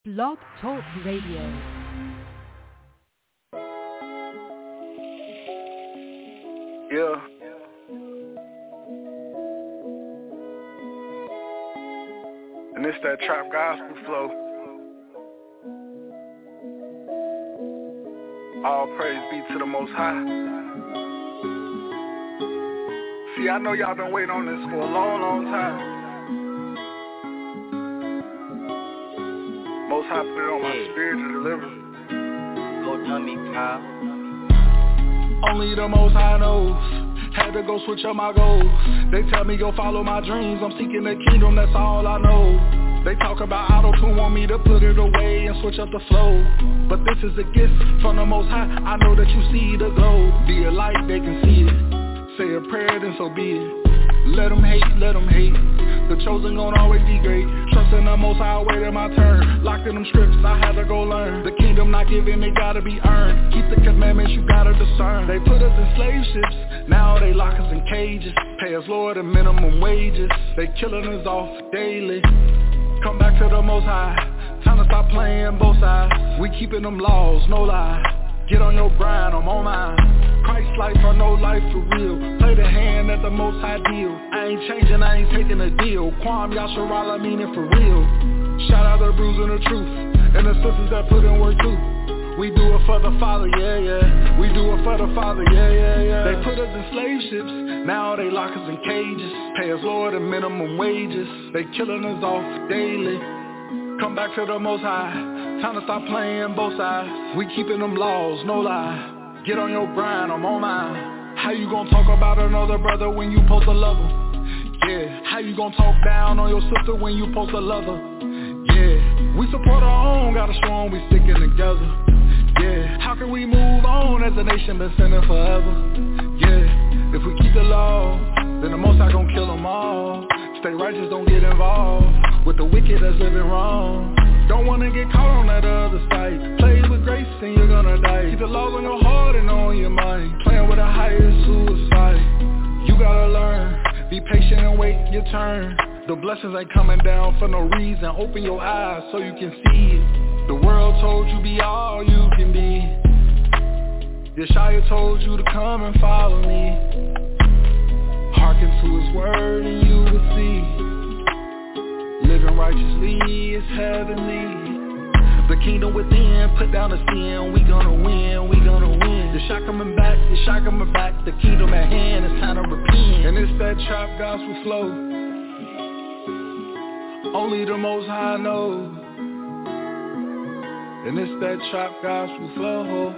Blog Talk Radio. Yeah. And it's that trap gospel flow. All praise be to the Most High. See, I know y'all been waiting on this for a long, long time. Most High put it on my spirit to deliver. Go dummy, Kyle. Only the Most High knows. Had to go switch up my goals. They tell me go follow my dreams. I'm seeking the kingdom, that's all I know. They talk about auto-tune, want me to put it away and switch up the flow. But this is a gift from the Most High. I know that you see the glow. Be a light, they can see it. Say a prayer, then so be it. Let them hate, let them hate. The chosen gon' always be great. Trust in the Most High, waiting my turn. Locked in them scripts, I had to go learn. The kingdom not given, it gotta be earned. Keep the commandments, you gotta discern. They put us in slave ships, now they lock us in cages. Pay us lower than minimum wages. They killing us off daily. Come back to the Most High. Time to stop playing both sides. We keeping them laws, no lie. Get on your grind, I'm on mine. Christ life or no life for real. Play the hand that the Most High deal. I ain't changing, I ain't taking a deal. Kwam Yasharala meaning for real. Shout out to the bruise and the truth. And the sisters that put in work too. We do it for the Father, yeah, yeah. We do it for the Father, yeah, yeah, yeah. They put us in slave ships, now they lock us in cages. Pay us lower than minimum wages. They killing us off daily. Come back to the Most High. Time to stop playing both sides. We keeping them laws, no lie. Get on your grind, I'm on mine. How you gon' talk about another brother when you supposed to love him? Yeah. How you gon' talk down on your sister when you supposed to love her? Yeah. We support our own, gotta show 'em we sticking together. Yeah. How can we move on as a nation been sinning forever? Yeah. If we keep the law, then the Most High gon' kill them all. Stay righteous, don't get involved with the wicked that's living wrong. Don't wanna get caught on that other side. Play with grace and you're gonna die. Keep the laws on your heart and on your mind. Playing with a higher suicide. You gotta learn. Be patient and wait your turn. The blessings ain't coming down for no reason. Open your eyes so you can see it. The world told you be all you can be. Yeshaya told you to come and follow me. Hearken to his word and you will see. Living righteously is heavenly. The kingdom within, put down the sin. We gonna win, we gonna win. The shot coming back, the shot coming back. The kingdom at hand, it's time to repent. And it's that trap gospel flow. Only the Most High knows. And it's that trap gospel flow.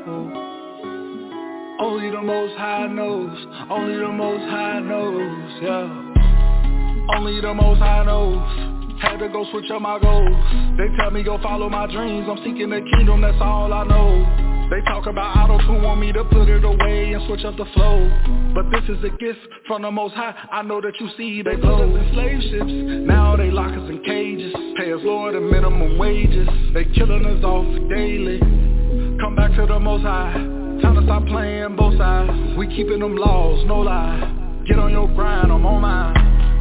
Only the Most High knows. Only the Most High knows, yeah. Only the Most High knows. Had to go switch up my goals. They tell me go follow my dreams. I'm seeking the kingdom, that's all I know. They talk about auto-tune, want me to put it away and switch up the flow. But this is a gift from the Most High. I know that you see they put us in slave ships. Now they lock us in cages. Pay us lower than minimum wages. They killing us off daily. Come back to the Most High. Time to stop playing both sides. We keeping them laws, no lie. Get on your grind, I'm on mine.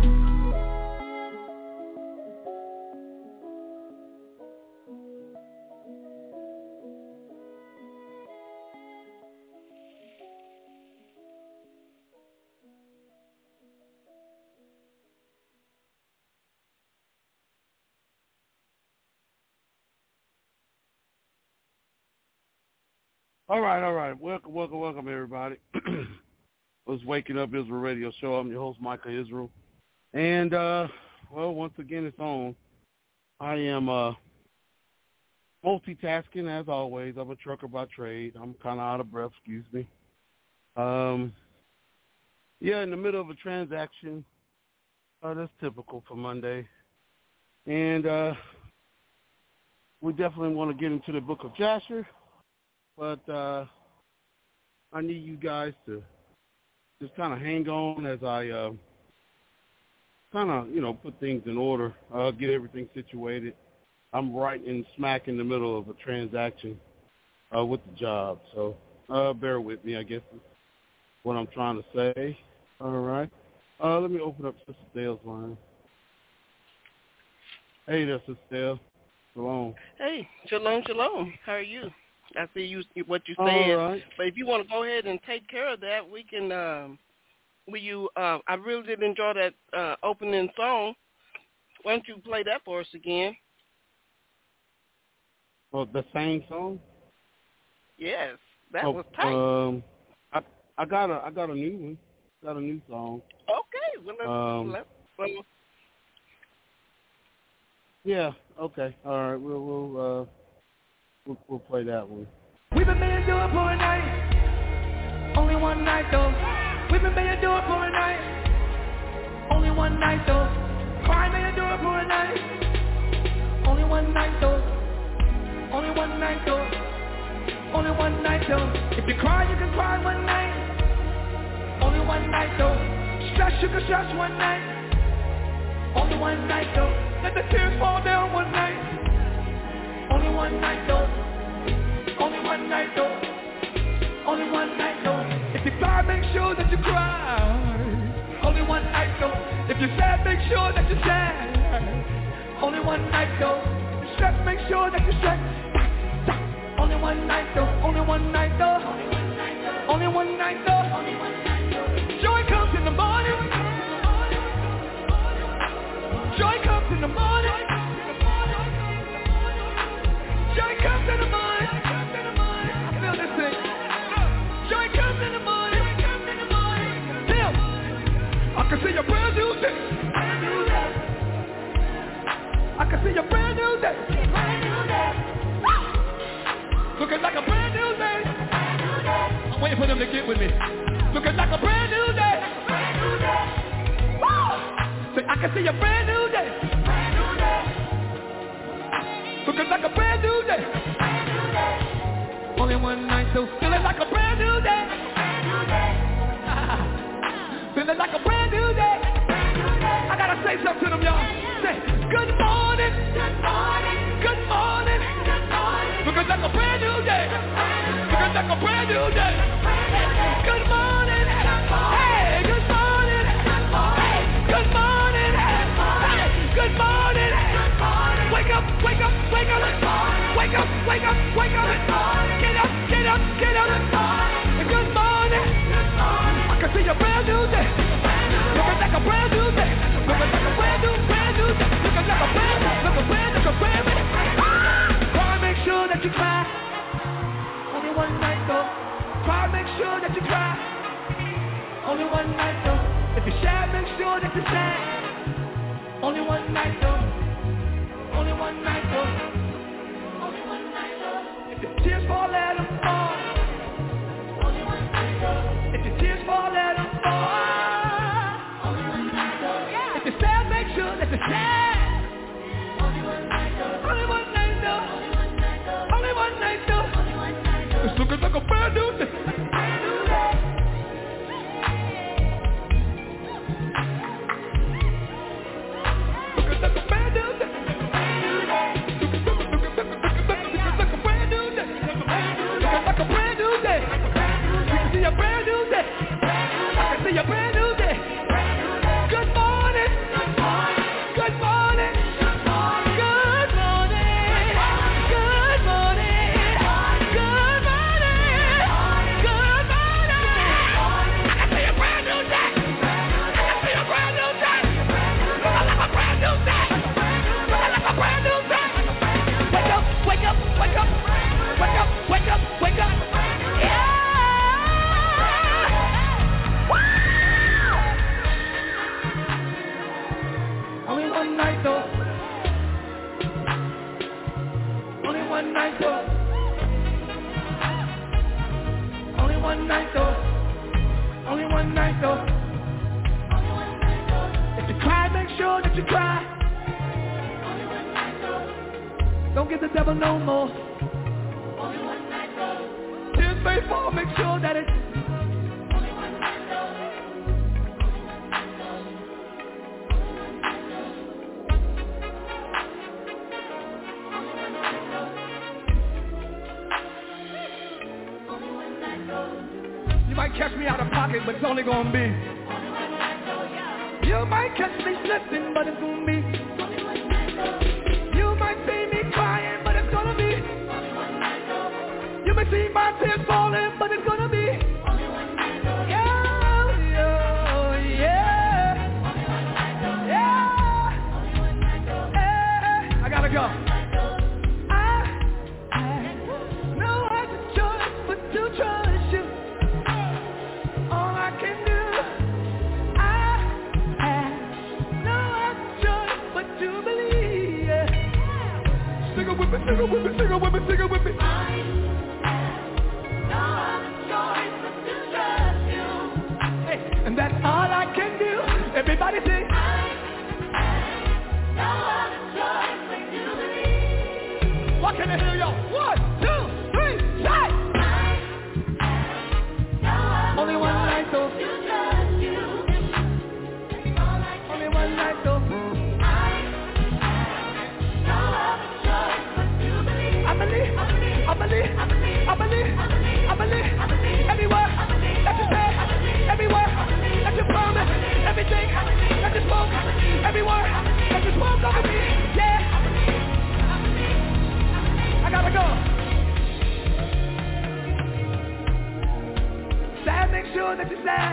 All right. Welcome, everybody. It's Waking Up Israel Radio Show. I'm your host, Micah Israel. And, once again, it's on. I am multitasking, as always. I'm a trucker by trade. I'm kind of out of breath, excuse me. In the middle of a transaction. That's typical for Monday. And we definitely want to get into the book of Jasher. But I need you guys to just kind of hang on as I put things in order, get everything situated. I'm right in smack in the middle of a transaction with the job. So bear with me, I guess is what I'm trying to say. All right. Let me open up Sister Dale's line. Hey there, Sister Dale. Shalom. Hey, shalom, shalom. How are you? I see you what you said. Right. But if you want to go ahead and take care of that, we can. I really did enjoy that opening song. Why don't you play that for us again? Oh, the same song? Yes, that was tight. I got a new one. Got a new song. Okay, well, let's yeah. Okay. All right. We'll play that one. We've been made to do it for a night. Only one night though. We've been made to do it for a night. Only one night though. Cry made to do it for a night. Only one night though. Only one night though. Only one night though. If you cry, you can cry one night. Only one night though. Stress, you can stress one night. Only one night though. Let the tears fall down one night. Only one night though. Only one night though. Only one night though. If you cry, make sure that you cry. Only one night though. If you're sad, make sure that you're sad. Only one night though. Stress, make sure that you stress. Only one night though. Only one night though. Only one night though. Joy comes in the morning. Joy comes in the morning. Joy comes in the morning. Feel this thing. Joy comes in the morning. Feel. I can see your brand new day. I can see your brand new day. Looking like a brand new day. I'm waiting for them to get with me. Looking like a brand new day. Say, I can see a brand new day. Looking like a brand new day. Only one night, so feeling like a brand new day. Feeling like a brand new day. I gotta say something to them, y'all. Say, good morning. Good morning. Good morning. Good morning. Looking like a brand new day. Looking like a brand new day. Good morning. Hey, good morning. Good morning. Hey, good morning. Wake up, wake up, wake up. Wake up, wake up, wake up. Get up, get up, get up. Good morning. I can see a brand new day. Looking like a brand new day. Looking like a brand new day. Looking like a brand new. Cry, make sure that you cry. Only one night though. Cry, make sure that you cry. Only one night though. If you're sad, make sure that you're sad. Only one night though. Only one night though. Only one night though. If your tears fall, let them fall. Only one night though. If your tears fall, let them fall. Only one night though. If you're sad, make sure that you're sad. Only one night though. Only one night though. Only one night though. Only one night though. It's looking like a brand new day. Brand new day. Looking like a brand new day. Like a brand new day. You can see a brand new day. I can see a brand new day. Good morning. Good morning. Good morning. Good morning. Good morning. Good morning. Good morning. I can see a brand new day. I can see a brand new day. Looking like a brand new day. Looking like a brand new day. Wake up, wake up, wake up. Wake up, wake up, wake up. Yeah! Only one night though. Only one night though. Only one night though. Only one night though. Only one night though. If you cry, make sure that you cry. Only one night though. Don't give the devil no more. Tears may fall, make sure that it's only one night though. You might catch me out of pocket, but it's only gonna be. You might catch me slipping, but it's gonna be. You might see me crying. may see my tears falling, but it's gonna be only one night though. Yeah, yeah, yeah. Only one night though. Yeah. I gotta go. I have no other choice but to trust you. All I can do. I have no other choice but to believe. Yeah. Sing it with me, sing it with me, sing it with me, sing it with me. And that's all I can do. Everybody sing. I have no other choice but to believe. What can I hear y'all? 1, 2, 3, shout! I have no only one night though. To trust you. Only one night though. I have no other choice but to believe. I believe. I believe. I believe. I believe. I believe. I believe. Everywhere that you say. Everywhere that you promise, everything that you spoke, every word that you spoke over me, yeah. I gotta go. Sad, make sure that you're sad.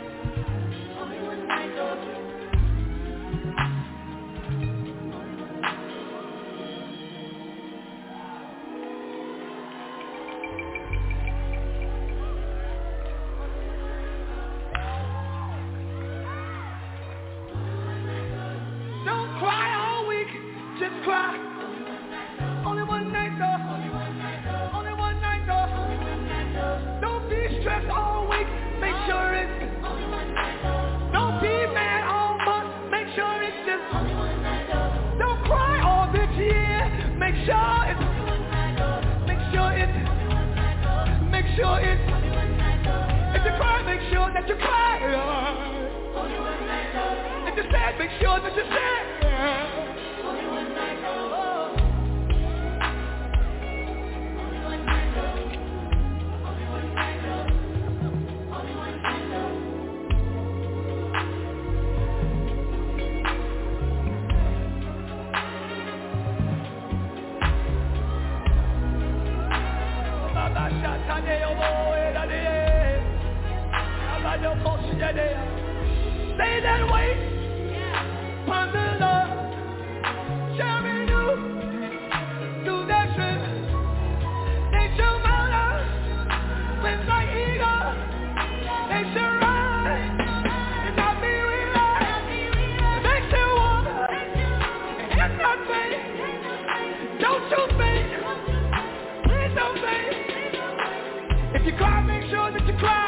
Stay that way, ponder love, share renew, do that trip, they shall mount us, wings like eagles, they shall rise, and not be realized, they shall walk, and not faint, don't you faint, please don't faint, if you cry, make sure that you cry.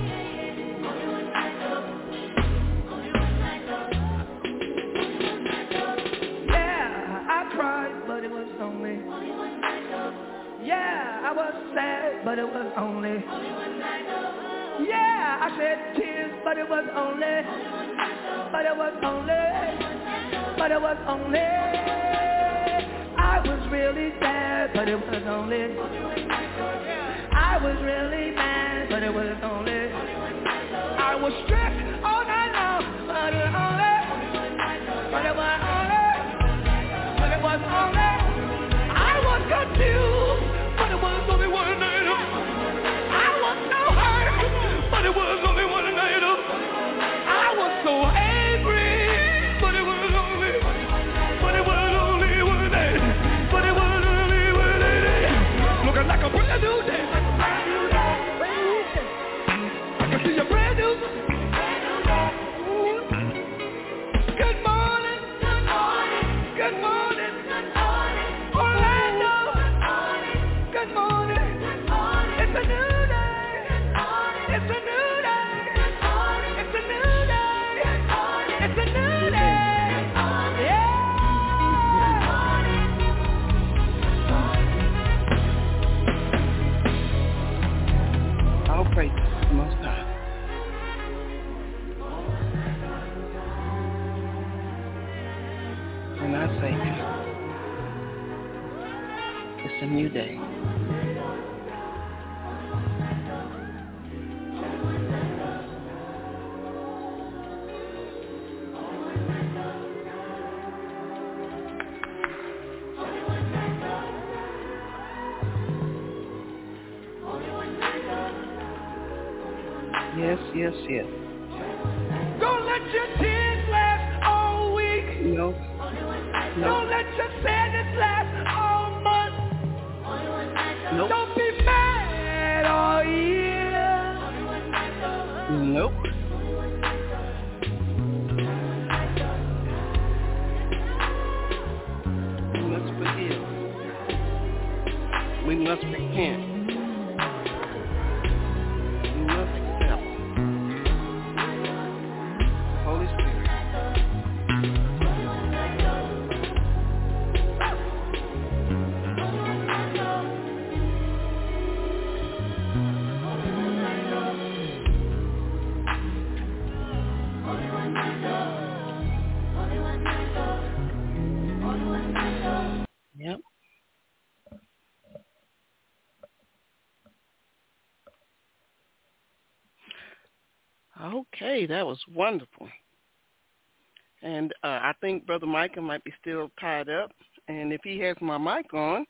But it was only one night though. Yeah, I was sad, but it was only one night though. Yeah, I shed tears, but it was only but it was only but it was only I was really sad, but it was only I was really mad, but it was only I was stressed all night long, but it was only but it was only was only I was confused, but it was only one night. I was so hurt, but it was only one night. I was so angry, but it was only one night. But it was only one night. Looking like a brand new day. I can see a brand new day. Good morning. Good morning. Praise the Most High. And I say, it's a new day. Yes, yes, yes. Don't let your tears last all week. No. Don't let your sadness last all month. Nope. Don't be mad all year. Nope. We must forgive. We must repent. We must accept. Holy Spirit. Yep. Okay, that was wonderful. And I think Brother Micah might be still tied up. And if he has my mic on,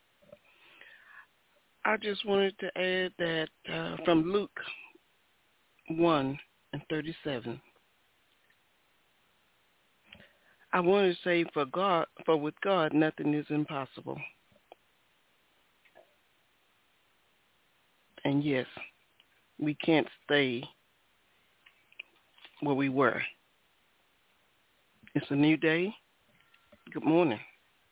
I just wanted to add that from Luke 1:37. I wanted to say, for with God nothing is impossible. And yes, we can't stay where we were. It's a new day. Good morning.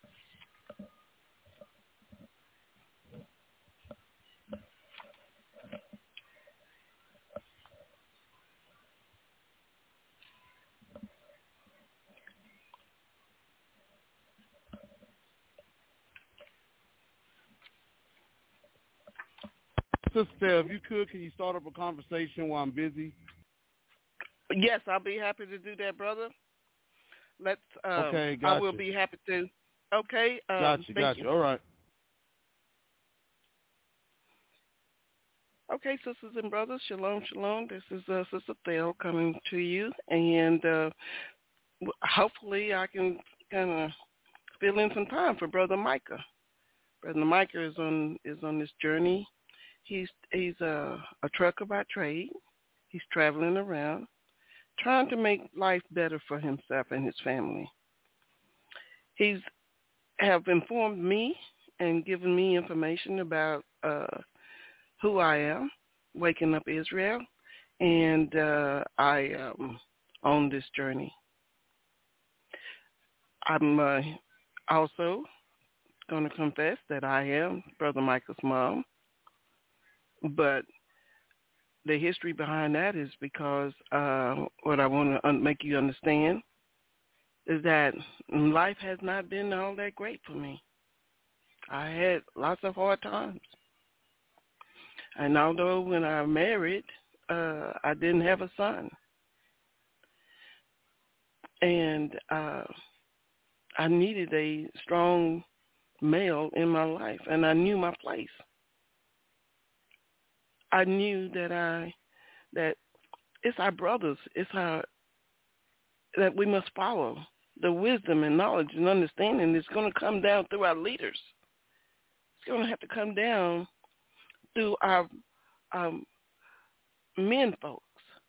Sister, if you could, can you start up a conversation while I'm busy? Yes, I'll be happy to do that, brother. Let's. Okay, gotcha. I will be happy to. Okay. Gotcha. You. All right. Okay, sisters and brothers, shalom, shalom. This is Sister Thel coming to you, and hopefully I can kind of fill in some time for Brother Micah. Brother Micah is on this journey. He's a trucker by trade. He's traveling around, trying to make life better for himself and his family. He's have informed me and given me information about who I am, Waking Up Israel, and I am on this journey. I'm also going to confess that I am Brother Micah's mom, but the history behind that is because what I want to make you understand is that life has not been all that great for me. I had lots of hard times. And although when I married, I didn't have a son. And I needed a strong male in my life, and I knew my place. I knew that it's our brothers, that we must follow. The wisdom and knowledge and understanding is going to come down through our leaders. It's going to have to come down through our men folks.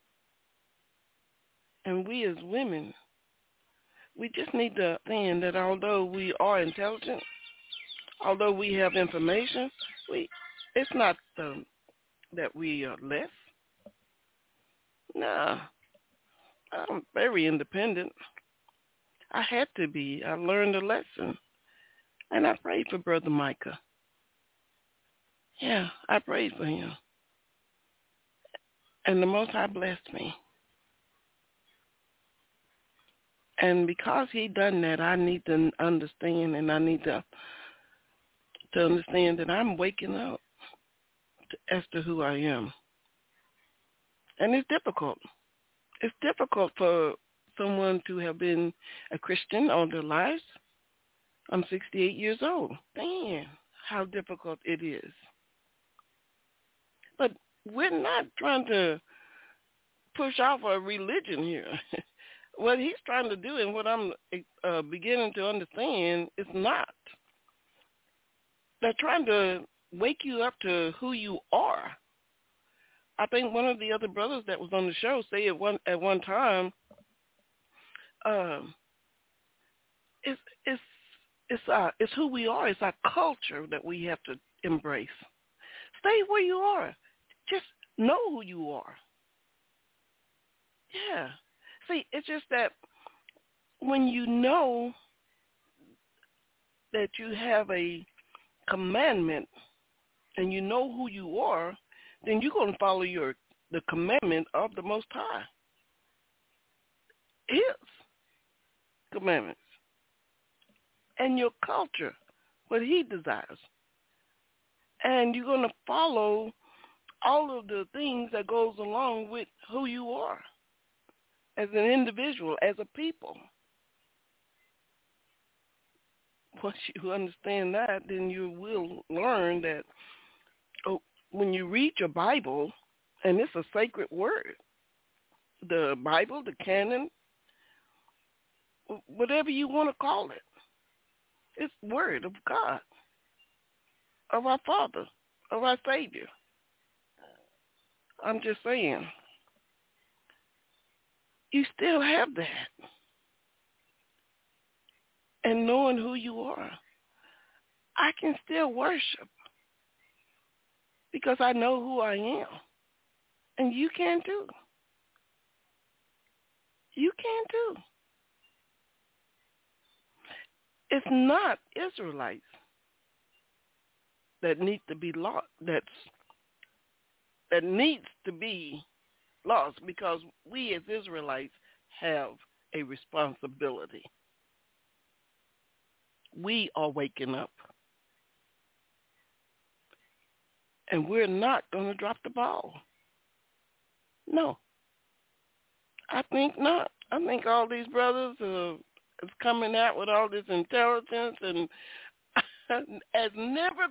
And we as women, we just need to understand that although we are intelligent, although we have information, it's not that we are less. Nah, I'm very independent. I had to be. I learned a lesson. And I prayed for Brother Micah. Yeah, I prayed for him. And the Most High blessed me. And because he done that, I need to understand, and I need to understand that I'm waking up as to who I am. And it's difficult. It's difficult for someone to have been a Christian all their lives. I'm 68 years old. Man, how difficult it is. But we're not trying to push off a religion here. What he's trying to do and what I'm beginning to understand is not. They're trying to wake you up to who you are. I think one of the other brothers that was on the show said at one time, it's who we are. It's our culture that we have to embrace. Stay where you are. Just know who you are. Yeah. See, it's just that when you know that you have a commandment and you know who you are, then you're going to follow the commandment of the Most High. His commandments. And your culture, what he desires. And you're going to follow all of the things that goes along with who you are as an individual, as a people. Once you understand that, then you will learn that when you read your Bible, and it's a sacred word, the Bible, the canon, whatever you want to call it, it's word of God, of our Father, of our Savior. I'm just saying, you still have that. And knowing who you are, I can still worship because I know who I am. And you can too. You can too. It's not Israelites that need to be lost, that needs to be lost, because we as Israelites have a responsibility. We are waking up. And we're not going to drop the ball. No. I think not. I think all these brothers is coming out with all this intelligence, and as never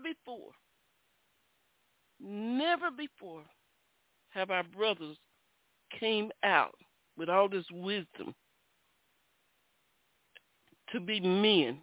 before have our brothers came out with all this wisdom to be men.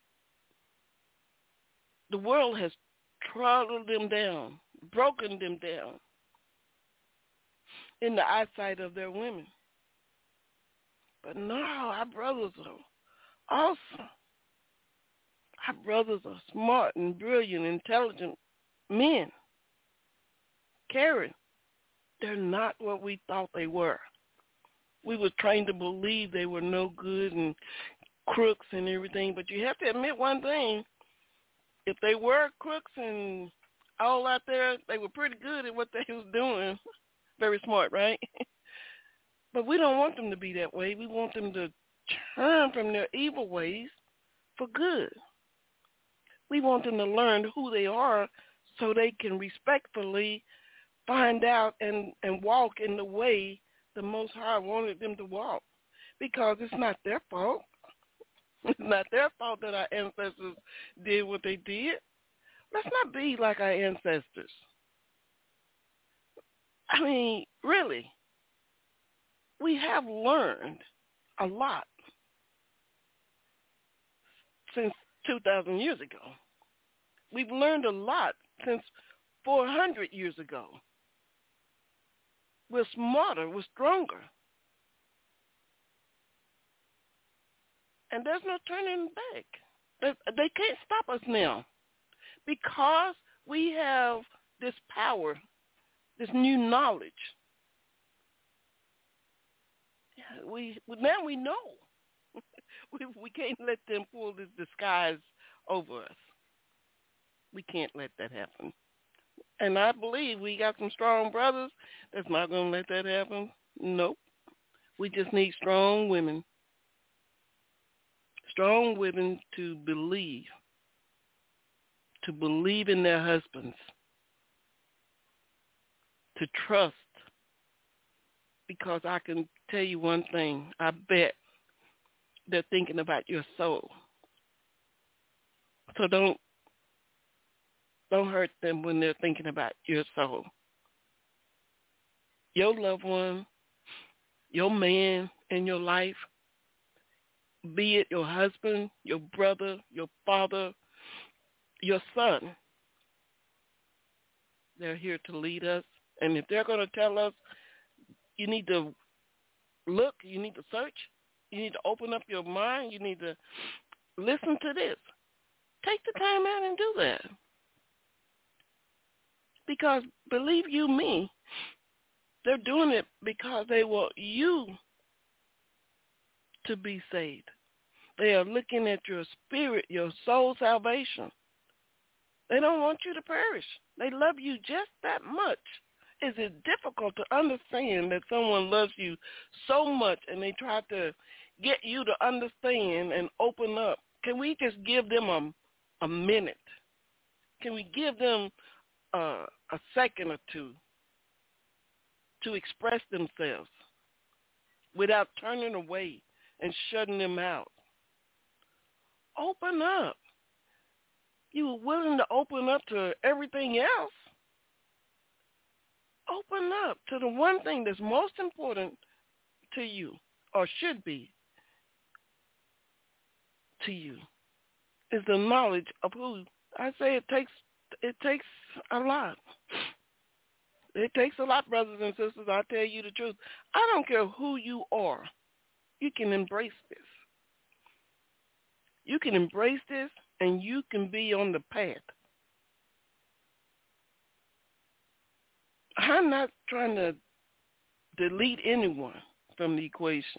The world has trodden them down, broken them down in the eyesight of their women. But no, our brothers are awesome. Our brothers are smart and brilliant, intelligent men. Caring. They're not what we thought they were. We were trained to believe they were no good and crooks and everything, but you have to admit one thing. If they were crooks and all out there, they were pretty good at what they was doing. Very smart, right? But we don't want them to be that way. We want them to turn from their evil ways for good. We want them to learn who they are so they can respectfully find out and walk in the way the Most High wanted them to walk, because it's not their fault. It's not their fault that our ancestors did what they did. Let's not be like our ancestors. I mean, really, we have learned a lot since 2,000 years ago. We've learned a lot since 400 years ago. We're smarter, we're stronger. And there's no turning back. They can't stop us now because we have this power, this new knowledge. Now we know. We can't let them pull this disguise over us. We can't let that happen. And I believe we got some strong brothers that's not going to let that happen. Nope. We just need strong women. Strong women to believe in their husbands, to trust. Because I can tell you one thing, I bet they're thinking about your soul. So don't hurt them when they're thinking about your soul. Your loved one, your man in your life, be it your husband, your brother, your father, your son. They're here to lead us And if they're going to tell us you need to look, you need to search, you need to open up your mind, you need to listen to this, take the time out and do that. Because believe you me, they're doing it because they want you to be saved. They are looking at your spirit, your soul salvation. They don't want you to perish. They love you just that much. Is it difficult to understand that someone loves you so much and they try to get you to understand and open up? Can we just give them a minute? Can we give them a second or two to express themselves without turning away and shutting them out? Open up. You were willing to open up to everything else. Open up to the one thing that's most important to you, or should be to you, is the knowledge of who. I say it takes a lot. It takes a lot, brothers and sisters. I tell you the truth. I don't care who you are. You can embrace this. You can embrace this, and you can be on the path. I'm not trying to delete anyone from the equation.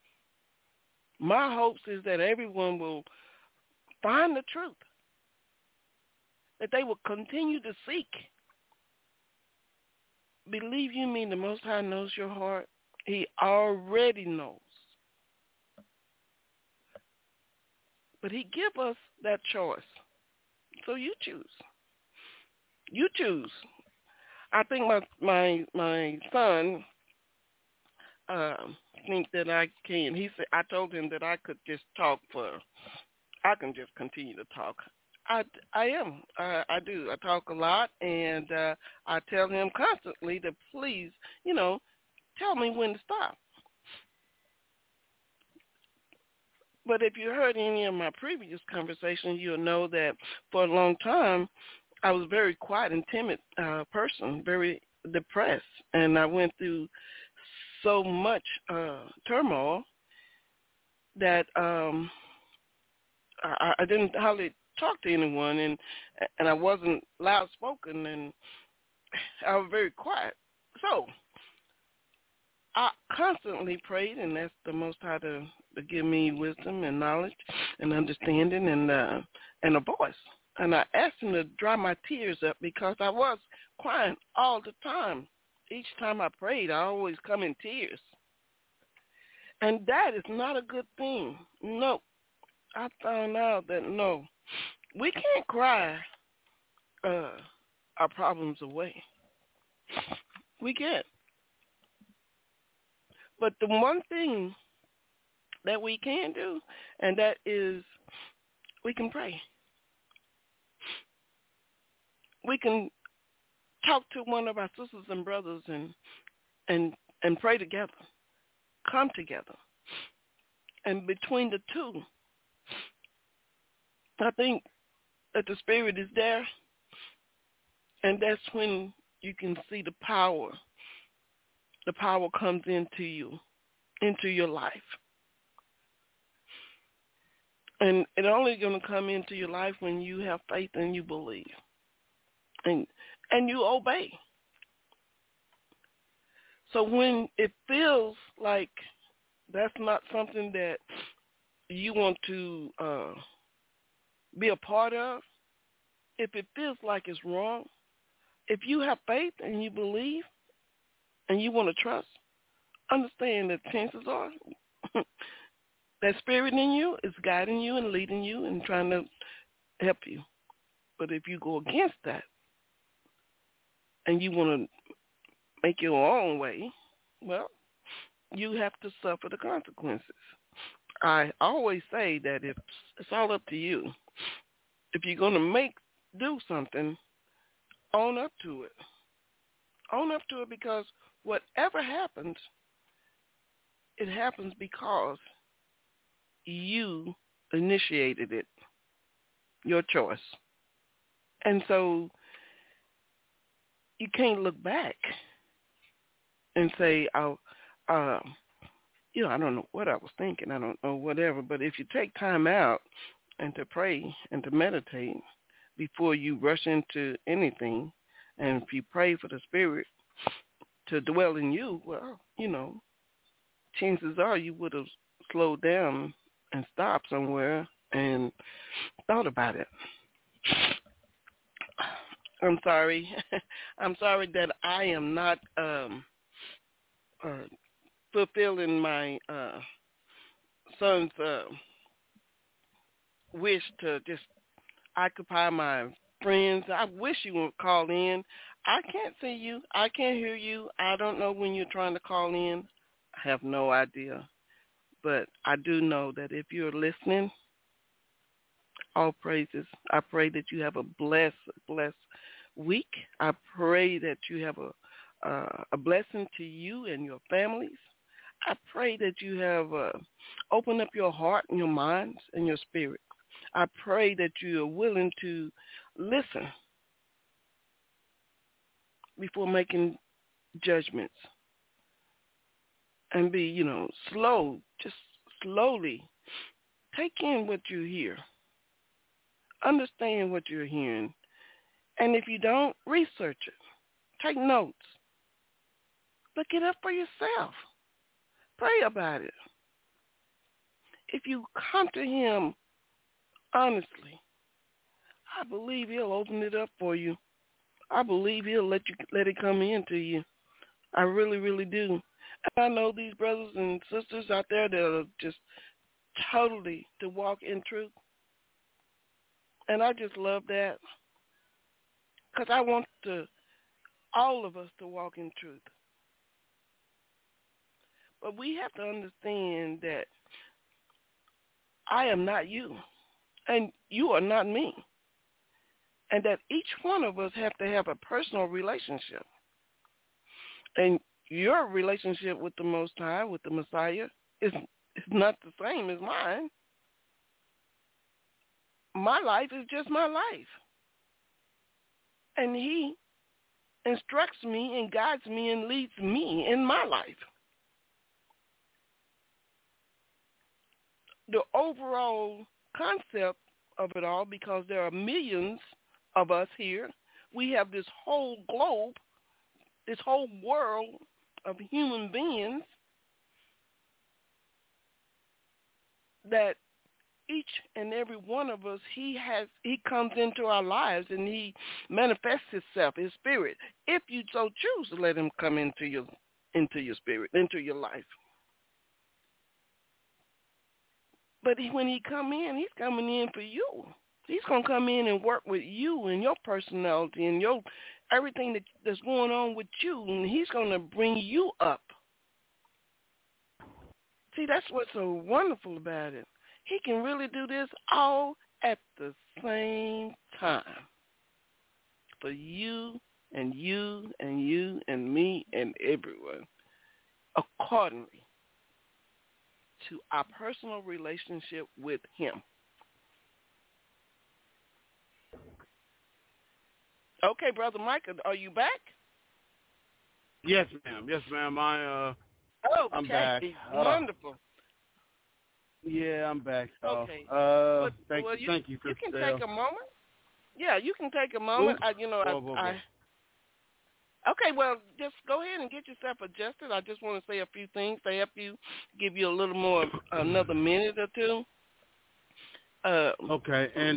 My hopes is that everyone will find the truth, that they will continue to seek. Believe you me, the Most High knows your heart. He already knows. But he give us that choice. So you choose. You choose. I think my son think that I can. He said, I told him that I could just talk I can just continue to talk. I am. I do. I talk a lot, and I tell him constantly to please, tell me when to stop. But if you heard any of my previous conversations, you'll know that for a long time, I was a very quiet and timid person, very depressed, and I went through so much turmoil that I didn't hardly talk to anyone, and I wasn't loud spoken, and I was very quiet. So I constantly prayed and asked the Most High to give me wisdom and knowledge and understanding and a voice. And I asked him to dry my tears up because I was crying all the time. Each time I prayed, I always come in tears. And that is not a good thing. No. I found out that, no, we can't cry our problems away. We can't. But the one thing that we can do, and that is we can pray. We can talk to one of our sisters and brothers and pray together, come together. And between the two, I think that the Spirit is there, and that's when you can see the power. The power comes into you, into your life. And it's only going to come into your life when you have faith and you believe. And you obey. So when it feels like that's not something that you want to be a part of, if it feels like it's wrong, if you have faith and you believe and you want to trust, understand that chances are that Spirit in you is guiding you and leading you and trying to help you. But if you go against that and you want to make your own way, well, you have to suffer the consequences. I always say that it's all up to you. If you're going to do something, own up to it. Own up to it, because whatever happens, it happens because you initiated it, your choice. And so you can't look back and say, oh, I don't know what I was thinking. I don't know whatever. But if you take time out and to pray and to meditate before you rush into anything, and if you pray for the Spirit to dwell in you, well, chances are you would have slowed down and stopped somewhere and thought about it. I'm sorry. I'm sorry that I am not fulfilling my son's wish to just occupy my friends. I wish you would call in. I can't see you. I can't hear you. I don't know when you're trying to call in. I have no idea. But I do know that if you're listening, all praises. I pray that you have a blessed week. I pray that you have a blessing to you and your families. I pray that you have opened up your heart and your minds and your spirit. I pray that you are willing to listen before making judgments and be, slow, just slowly take in what you hear. Understand what you're hearing. And if you don't, research it. Take notes. Look it up for yourself. Pray about it. If you come to him honestly, I believe he'll open it up for you. I believe he'll let it come into you. I really, really do. And I know these brothers and sisters out there that are just totally to walk in truth. And I just love that because I want all of us to walk in truth. But we have to understand that I am not you, and you are not me, and that each one of us have to have a personal relationship. And your relationship with the Most High, with the Messiah, is not the same as mine. My life is just my life. And he instructs me and guides me and leads me in my life. The overall concept of it all, because there are millions of us here, we have this whole globe, this whole world of human beings that each and every one of us, he comes into our lives and he manifests himself, his spirit, if you so choose to let him come into your spirit, into your life. But when he come in, he's coming in for you. He's going to come in and work with you and your personality and everything that's going on with you, and he's going to bring you up. See, that's what's so wonderful about it. He can really do this all at the same time for you and you and you and me and everyone, accordingly to our personal relationship with him. Okay, Brother Micah, are you back? Yes, ma'am. Yes, ma'am. I'm back. Wonderful. Yeah, I'm back. So, okay. Thank you. You can take a moment. Yeah, you can take a moment. Okay, well, just go ahead and get yourself adjusted. I just want to say a few things to help you, give you a little more, another minute or two. Okay, and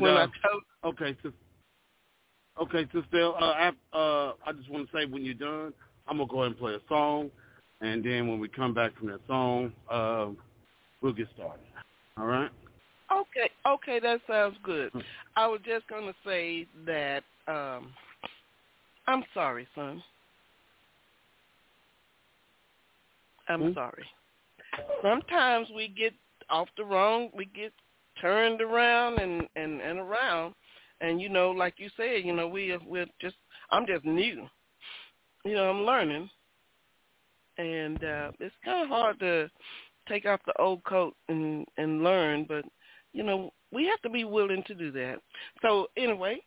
Sister, I just want to say when you're done, I'm gonna go ahead and play a song, and then when we come back from that song, we'll get started. All right? Okay, that sounds good. I was just gonna say that I'm sorry, son. I'm sorry. Sometimes we get we get turned around and around, and like you said, I'm just new. I'm learning, and it's kind of hard to take off the old coat and learn, but we have to be willing to do that. So anyway,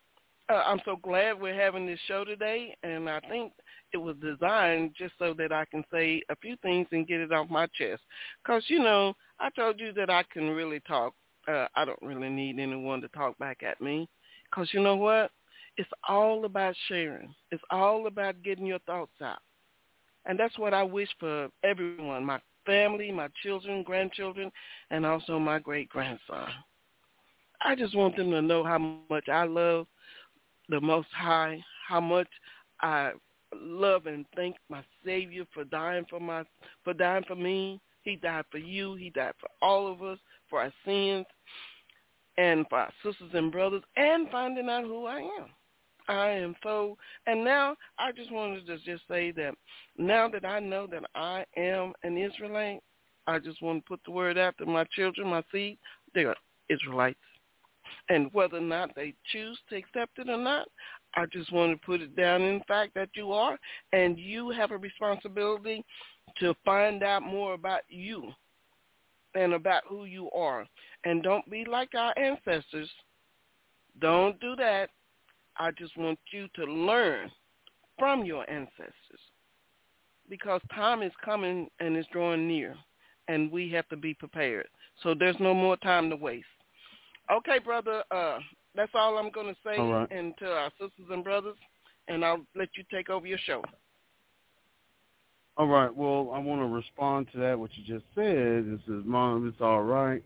I'm so glad we're having this show today, and I think it was designed just so that I can say a few things and get it off my chest. Because, I told you that I can really talk. I don't really need anyone to talk back at me. Because you know what? It's all about sharing. It's all about getting your thoughts out. And that's what I wish for everyone, my family, my children, grandchildren, and also my great-grandson. I just want them to know how much I love the Most High, how much I love and thank my Savior for dying for me. He died for you. He died for all of us, for our sins, and for our sisters and brothers, and finding out who I am. I am so, and now I just wanted to just say that now that I know that I am an Israelite, I just want to put the word out to my children, my seed, they are Israelites. And whether or not they choose to accept it or not, I just want to put it down in the fact that you are, and you have a responsibility to find out more about you and about who you are. And don't be like our ancestors. Don't do that. I just want you to learn from your ancestors, because time is coming and it's drawing near, and we have to be prepared. So there's no more time to waste. Okay, brother, that's all I'm going to say and to our sisters and brothers, and I'll let you take over your show. All right. Well, I want to respond to that, what you just said. This is, Mom, it's all right.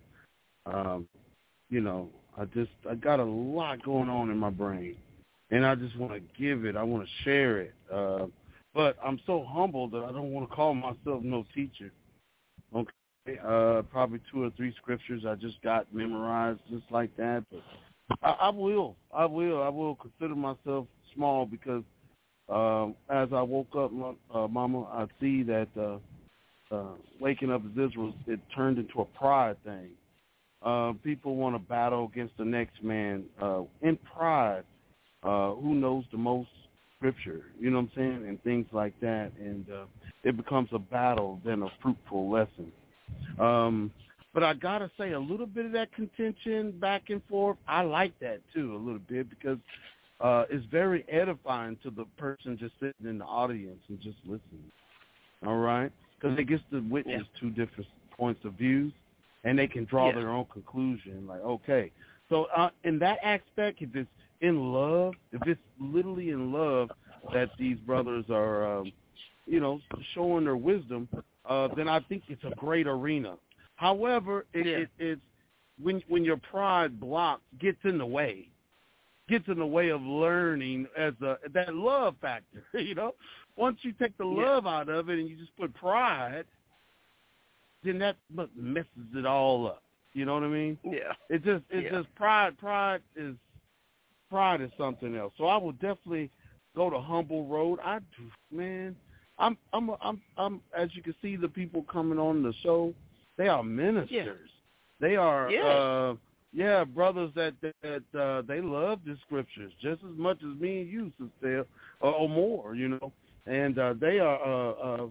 I got a lot going on in my brain, and I just want to give it. I want to share it. But I'm so humbled that I don't want to call myself no teacher. Okay. Probably 2 or 3 scriptures I just got memorized just like that. But I will consider myself small, because as I woke up, Mama, I see that waking up as Israel, it turned into a pride thing. People want to battle against the next man in pride. Who knows the most scripture, you know what I'm saying, and things like that. And it becomes a battle than a fruitful lesson. But I got to say, a little bit of that contention back and forth, I like that too a little bit, because it's very edifying to the person just sitting in the audience and just listening, all right? Because they get to witness 2 different points of views, and they can draw their own conclusion, like, okay. So in that aspect, if it's in love, if it's literally in love that these brothers are, showing their wisdom, then I think it's a great arena. However, it's when your pride gets in the way of learning as that love factor. Once you take the love out of it and you just put pride, then that messes it all up. You know what I mean? Yeah. It's just pride. Pride is something else. So I will definitely go the humble road. I do, man. I'm as you can see, the people coming on the show, they are ministers. Yeah. They are brothers that they love the scriptures just as much as me and you, sister, or more, And they are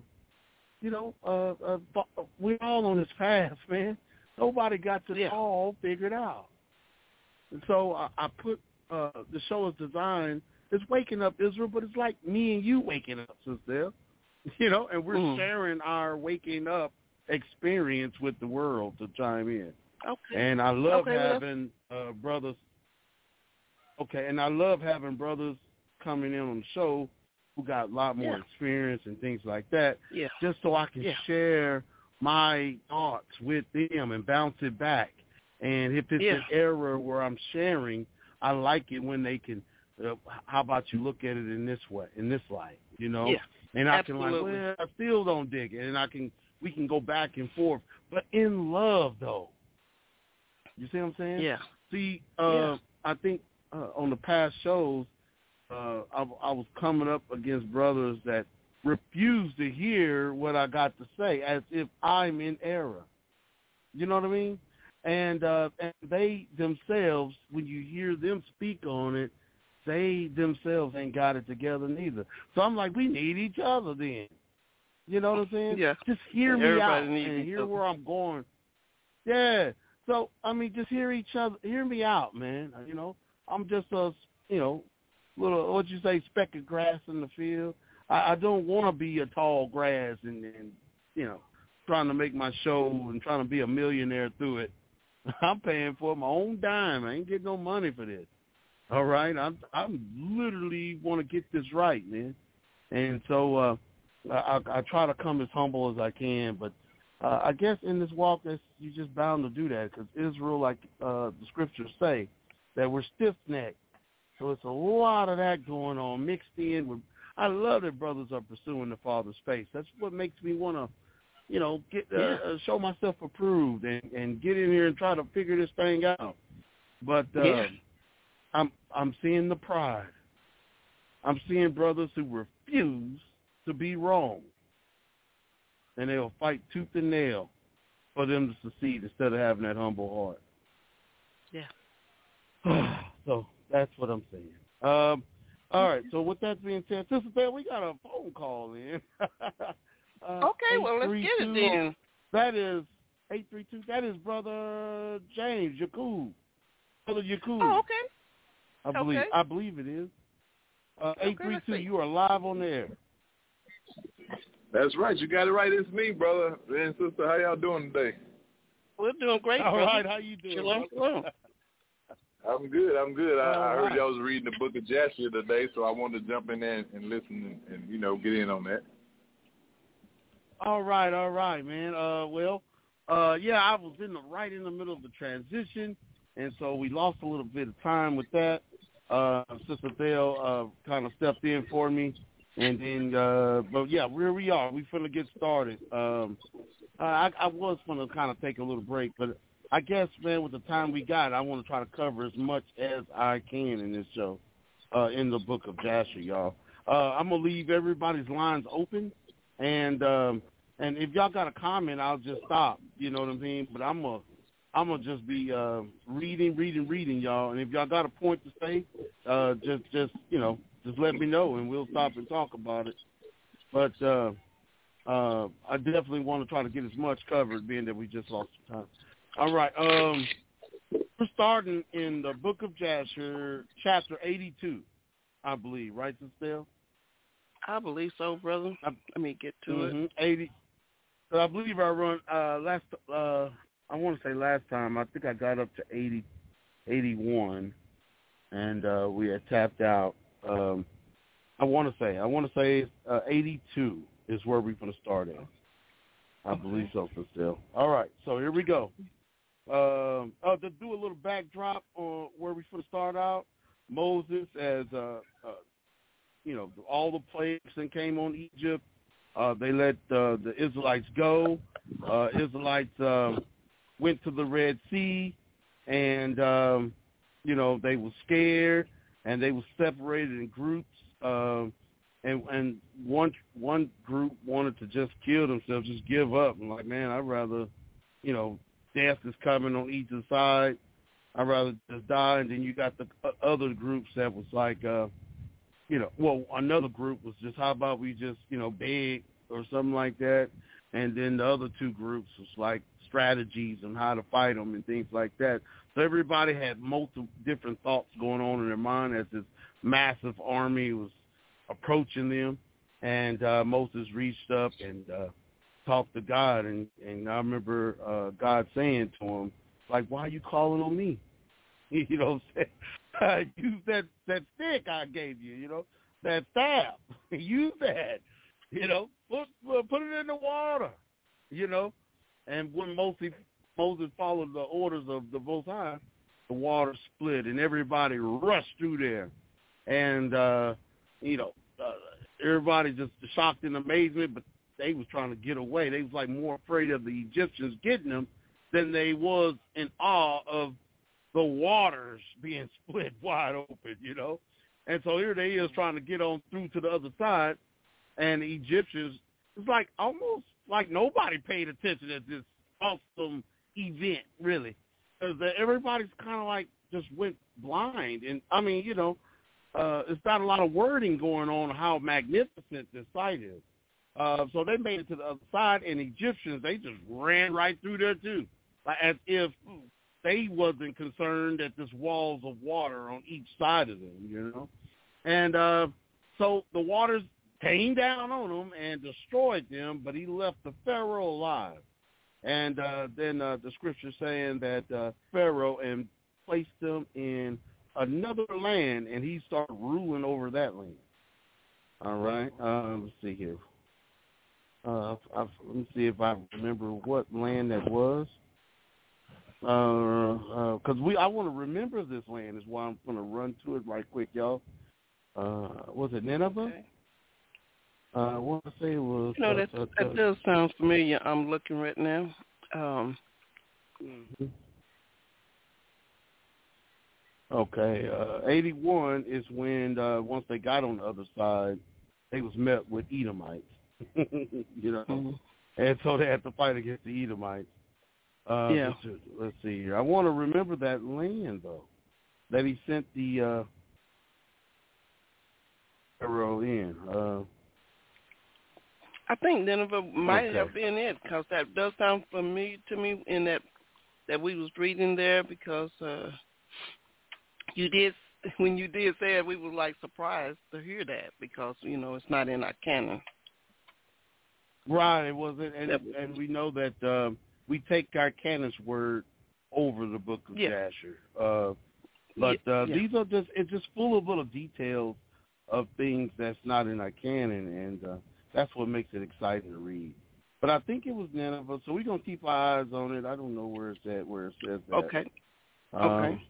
we're all on this path, man. Nobody got it all figured out. And so I put the show is designed, it's waking up Israel, but it's like me and you waking up, sister. And we're sharing our waking up experience with the world to chime in. Okay. And I love having brothers. Okay, and I love having brothers coming in on the show who got a lot more experience and things like that. Yeah. Just so I can share my thoughts with them and bounce it back. And if it's an error where I'm sharing, I like it when they can. How about you look at it in this way, in this light, Yeah. And I can I still don't dig it, and we can go back and forth, but in love though. You see what I'm saying? Yeah. See, I think on the past shows, I was coming up against brothers that refuse to hear what I got to say, as if I'm in error. You know what I mean? And they themselves, when you hear them speak on it, they themselves ain't got it together neither. So I'm like, we need each other then. You know what I'm saying? Yeah. Just hear me out and hear where I'm going. Yeah. So, I mean, just hear me out, man. I'm just a what you say, speck of grass in the field. I don't want to be a tall grass and trying to make my show and trying to be a millionaire through it. I'm paying for my own dime. I ain't getting no money for this. All right, I'm literally want to get this right, man. And so I try to come as humble as I can, but I guess in this walk, you're just bound to do that because Israel, like the scriptures say, that we're stiff-necked. So it's a lot of that going on mixed in with. I love that brothers are pursuing the Father's face. That's what makes me want to, get show myself approved and get in here and try to figure this thing out. But I'm seeing the pride. I'm seeing brothers who refuse to be wrong, and they'll fight tooth and nail for them to succeed instead of having that humble heart. Yeah. So that's what I'm saying. All right, so with that being said, Sister Bell, we got a phone call in. Okay, well, let's get it then. That is 832. That is Brother James Yakub. Brother Yakub. Oh, okay. I believe it is. 832, you are live on the air. That's right. You got it right. It's me, brother and sister. How y'all doing today? We're doing great, All brother. right, how you doing? Shalom. I'm good. I heard y'all was reading the book of Jasher today, so I wanted to jump in there and listen and get in on that. All right, man. I was right in the middle of the transition, and so we lost a little bit of time with that. Sister Bell kind of stepped in for me, and then, where we are. We finna get started. I was going to kind of take a little break, but I guess, man, with the time we got, I want to try to cover as much as I can in this show, in the book of Jasher, y'all. I'm going to leave everybody's lines open, and if y'all got a comment, I'll just stop, you know what I mean? But I'm gonna just be reading, y'all. And if y'all got a point to say, just let me know, and we'll stop and talk about it. But I definitely want to try to get as much covered, being that we just lost some time. All right, we're starting in the book of Jasher, chapter 82, I believe, right, Sister? I believe so, brother. Let me get to it. 80. So I believe I run last time. I think I got up to 80, 81, and we had tapped out. I want to say 82 is where we're going to start at. I believe so, still. All right, so here we go. To do a little backdrop on where we're going to start out, Moses, as all the plagues that came on Egypt, they let the Israelites go. Israelites went to the Red Sea, and they were scared, and they were separated in groups. And one group wanted to just kill themselves, just give up. And like, man, I'd rather, death is coming on each side. I'd rather just die. And then you got the other groups that was like, another group was just, how about we just, beg or something like that. And then the other two groups was like strategies on how to fight them and things like that. So everybody had multiple different thoughts going on in their mind as this massive army was approaching them. And Moses reached up and talked to God. And I remember God saying to him, like, why are you calling on me? You know what I'm saying? Use that stick I gave you, that staff. Use that, put it in the water, And when Moses followed the orders of the Most High, the water split and everybody rushed through there. And, everybody just shocked in amazement, but they was trying to get away. They was like more afraid of the Egyptians getting them than they was in awe of the waters being split wide open, And so here they is trying to get on through to the other side, and the Egyptians, it's like almost like nobody paid attention at this awesome event, really. Because everybody's kind of like just went blind. And, I mean, it's not a lot of wording going on how magnificent this site is. So they made it to the other side, and Egyptians, they just ran right through there too, like as if they wasn't concerned that there's walls of water on each side of them, And so the waters came down on them and destroyed them, but he left the Pharaoh alive. And then the scripture saying that Pharaoh and placed them in another land, and he started ruling over that land. All right. Let's see here. Let me see if I remember what land that was. Because I want to remember this land is why I'm going to run to it right quick, y'all. Was it Nineveh? Okay. I want to say it was. That does sound familiar. I'm looking right now. Okay. 81 is when once they got on the other side, they was met with Edomites. You know, and so they had to fight against the Edomites. Yeah. Let's see here. I want to remember that land though, that he sent the Pharaoh in. I think Nineveh might have been it, because that does sound familiar to me in that we was reading there, because when you did say it, we were like surprised to hear that, because it's not in our canon. Right, it wasn't, and we know that we take our canon's word over the book of Jasher. These are it's full of little details of things that's not in our canon, and that's what makes it exciting to read. But I think it was Nineveh, so we're going to keep our eyes on it. I don't know where it's at, where it says that. Okay. Okay.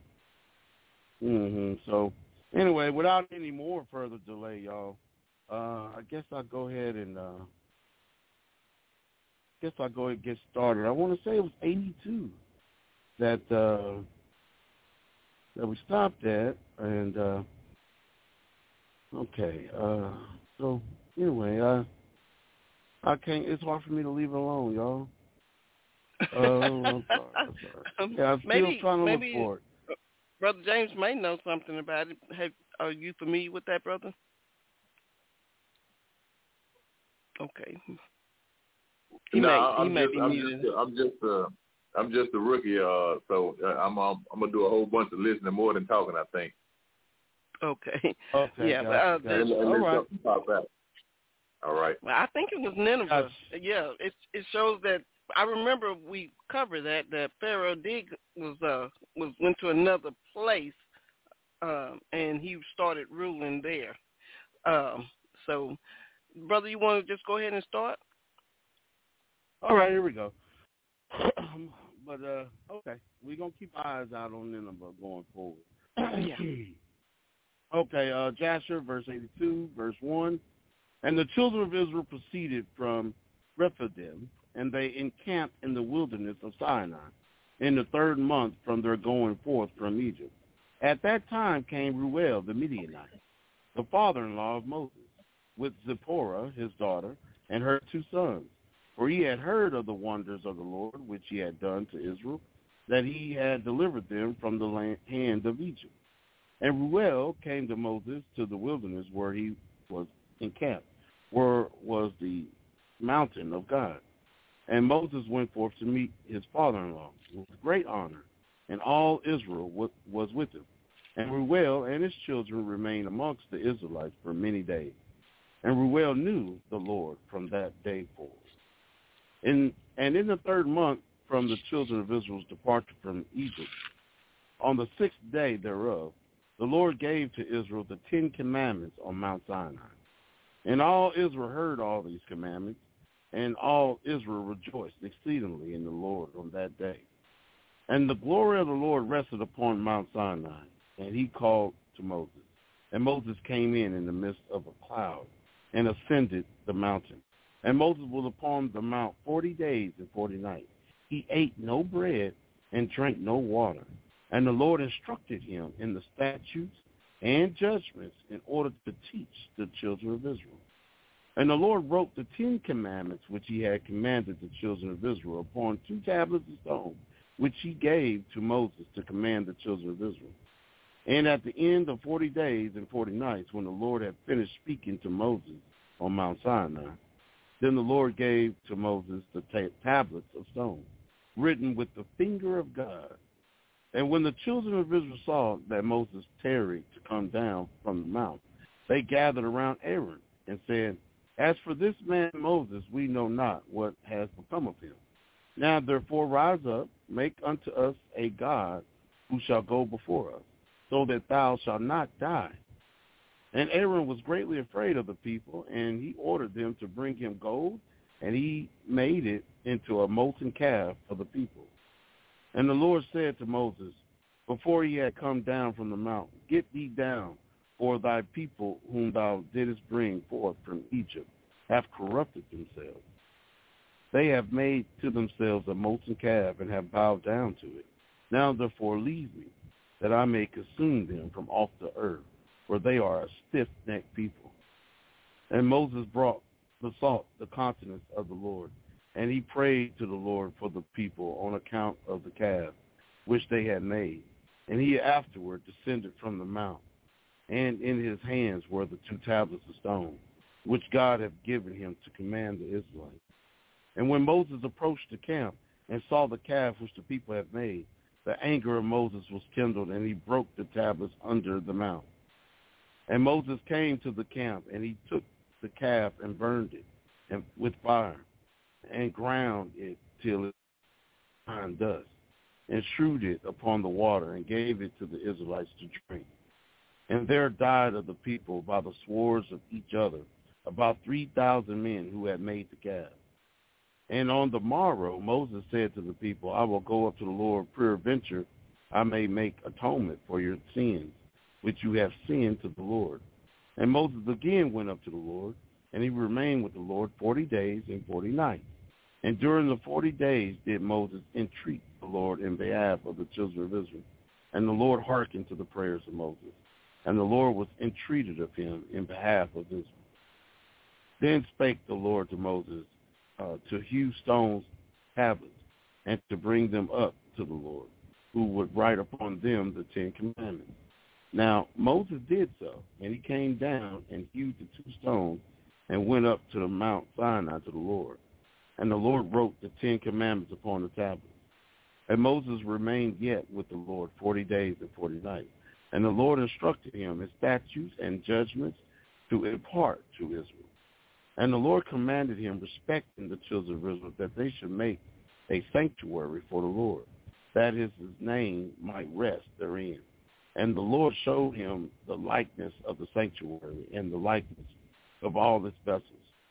So, anyway, without any more further delay, y'all, I guess I'll go ahead and get started. I want to say it was 82 that we stopped at, and so anyway, I can't. It's hard for me to leave it alone, y'all. I'm sorry. Yeah, I'm still trying to look for it. Brother James may know something about it. Are you familiar with that, brother? Okay. I'm just a rookie, so I'm gonna do a whole bunch of listening more than talking, I think. Okay. Yeah. All right. All right. Well, I think it was Nineveh. Yeah, it shows that. I remember we covered that Pharaoh went to another place, and he started ruling there. So, brother, you want to just go ahead and start? All right, here we go. But okay, we're gonna keep our eyes out on Nineveh going forward. Yeah. Okay, Jasher, verse 82, verse 1. And the children of Israel proceeded from Rephidim, and they encamped in the wilderness of Sinai in the 3rd month from their going forth from Egypt. At that time came Reuel the Midianite, the father-in-law of Moses, with Zipporah his daughter, and her 2 sons. For he had heard of the wonders of the Lord, which he had done to Israel, that he had delivered them from the hand of Egypt. And Reuel came to Moses to the wilderness where he was encamped, where was the mountain of God. And Moses went forth to meet his father-in-law with great honor, and all Israel was with him. And Reuel and his children remained amongst the Israelites for many days. And Reuel knew the Lord from that day forward. And in the 3rd month from the children of Israel's departure from Egypt, on the 6th day thereof, the Lord gave to Israel the 10 commandments on Mount Sinai. And all Israel heard all these commandments, and all Israel rejoiced exceedingly in the Lord on that day. And the glory of the Lord rested upon Mount Sinai, and he called to Moses. And Moses came in the midst of a cloud and ascended the mountain. And Moses was upon the mount 40 days and 40 nights. He ate no bread and drank no water. And the Lord instructed him in the statutes and judgments in order to teach the children of Israel. And the Lord wrote the 10 commandments which he had commanded the children of Israel upon 2 tablets of stone, which he gave to Moses to command the children of Israel. And at the end of 40 days and 40 nights, when the Lord had finished speaking to Moses on Mount Sinai, then the Lord gave to Moses the tablets of stone, written with the finger of God. And when the children of Israel saw that Moses tarried to come down from the mount, they gathered around Aaron and said, "As for this man Moses, we know not what has become of him. Now therefore rise up, make unto us a god who shall go before us, so that thou shalt not die." And Aaron was greatly afraid of the people, and he ordered them to bring him gold, and he made it into a molten calf for the people. And the Lord said to Moses, before he had come down from the mount, "Get thee down, for thy people whom thou didst bring forth from Egypt have corrupted themselves. They have made to themselves a molten calf and have bowed down to it. Now therefore leave me, that I may consume them from off the earth, for they are a stiff-necked people." And Moses besought the countenance of the Lord, and he prayed to the Lord for the people on account of the calf which they had made. And he afterward descended from the mount, and in his hands were the 2 tablets of stone, which God had given him to command the Israelites. And when Moses approached the camp and saw the calf which the people had made, the anger of Moses was kindled, and he broke the tablets under the mount. And Moses came to the camp, and he took the calf and burned it with fire, and ground it till it fine dust, and strewed it upon the water, and gave it to the Israelites to drink. And there died of the people by the swords of each other about 3,000 men who had made the calf. And on the morrow Moses said to the people, "I will go up to the Lord, peradventure I may make atonement for your sins, which you have sinned to the Lord." And Moses again went up to the Lord, and he remained with the Lord 40 days and 40 nights. And during the 40 days did Moses entreat the Lord in behalf of the children of Israel. And the Lord hearkened to the prayers of Moses, and the Lord was entreated of him in behalf of Israel. Then spake the Lord to Moses to hew stones tablets, and to bring them up to the Lord, who would write upon them the 10 commandments. Now Moses did so, and he came down and hewed the 2 stones, and went up to the Mount Sinai to the Lord. And the Lord wrote the 10 commandments upon the tablets. And Moses remained yet with the Lord 40 days and 40 nights. And the Lord instructed him in statutes and judgments to impart to Israel. And the Lord commanded him respecting the children of Israel, that they should make a sanctuary for the Lord, that his name might rest therein. And the Lord showed him the likeness of the sanctuary, and the likeness of all its vessels.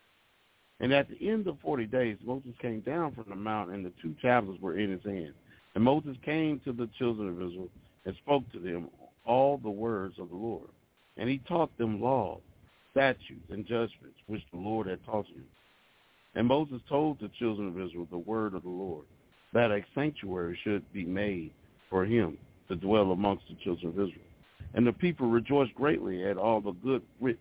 And at the end of 40 days, Moses came down from the mount, and the 2 tablets were in his hand. And Moses came to the children of Israel and spoke to them all the words of the Lord. And he taught them laws, statutes, and judgments, which the Lord had taught him. And Moses told the children of Israel the word of the Lord, that a sanctuary should be made for him to dwell amongst the children of Israel. And the people rejoiced greatly at all the good which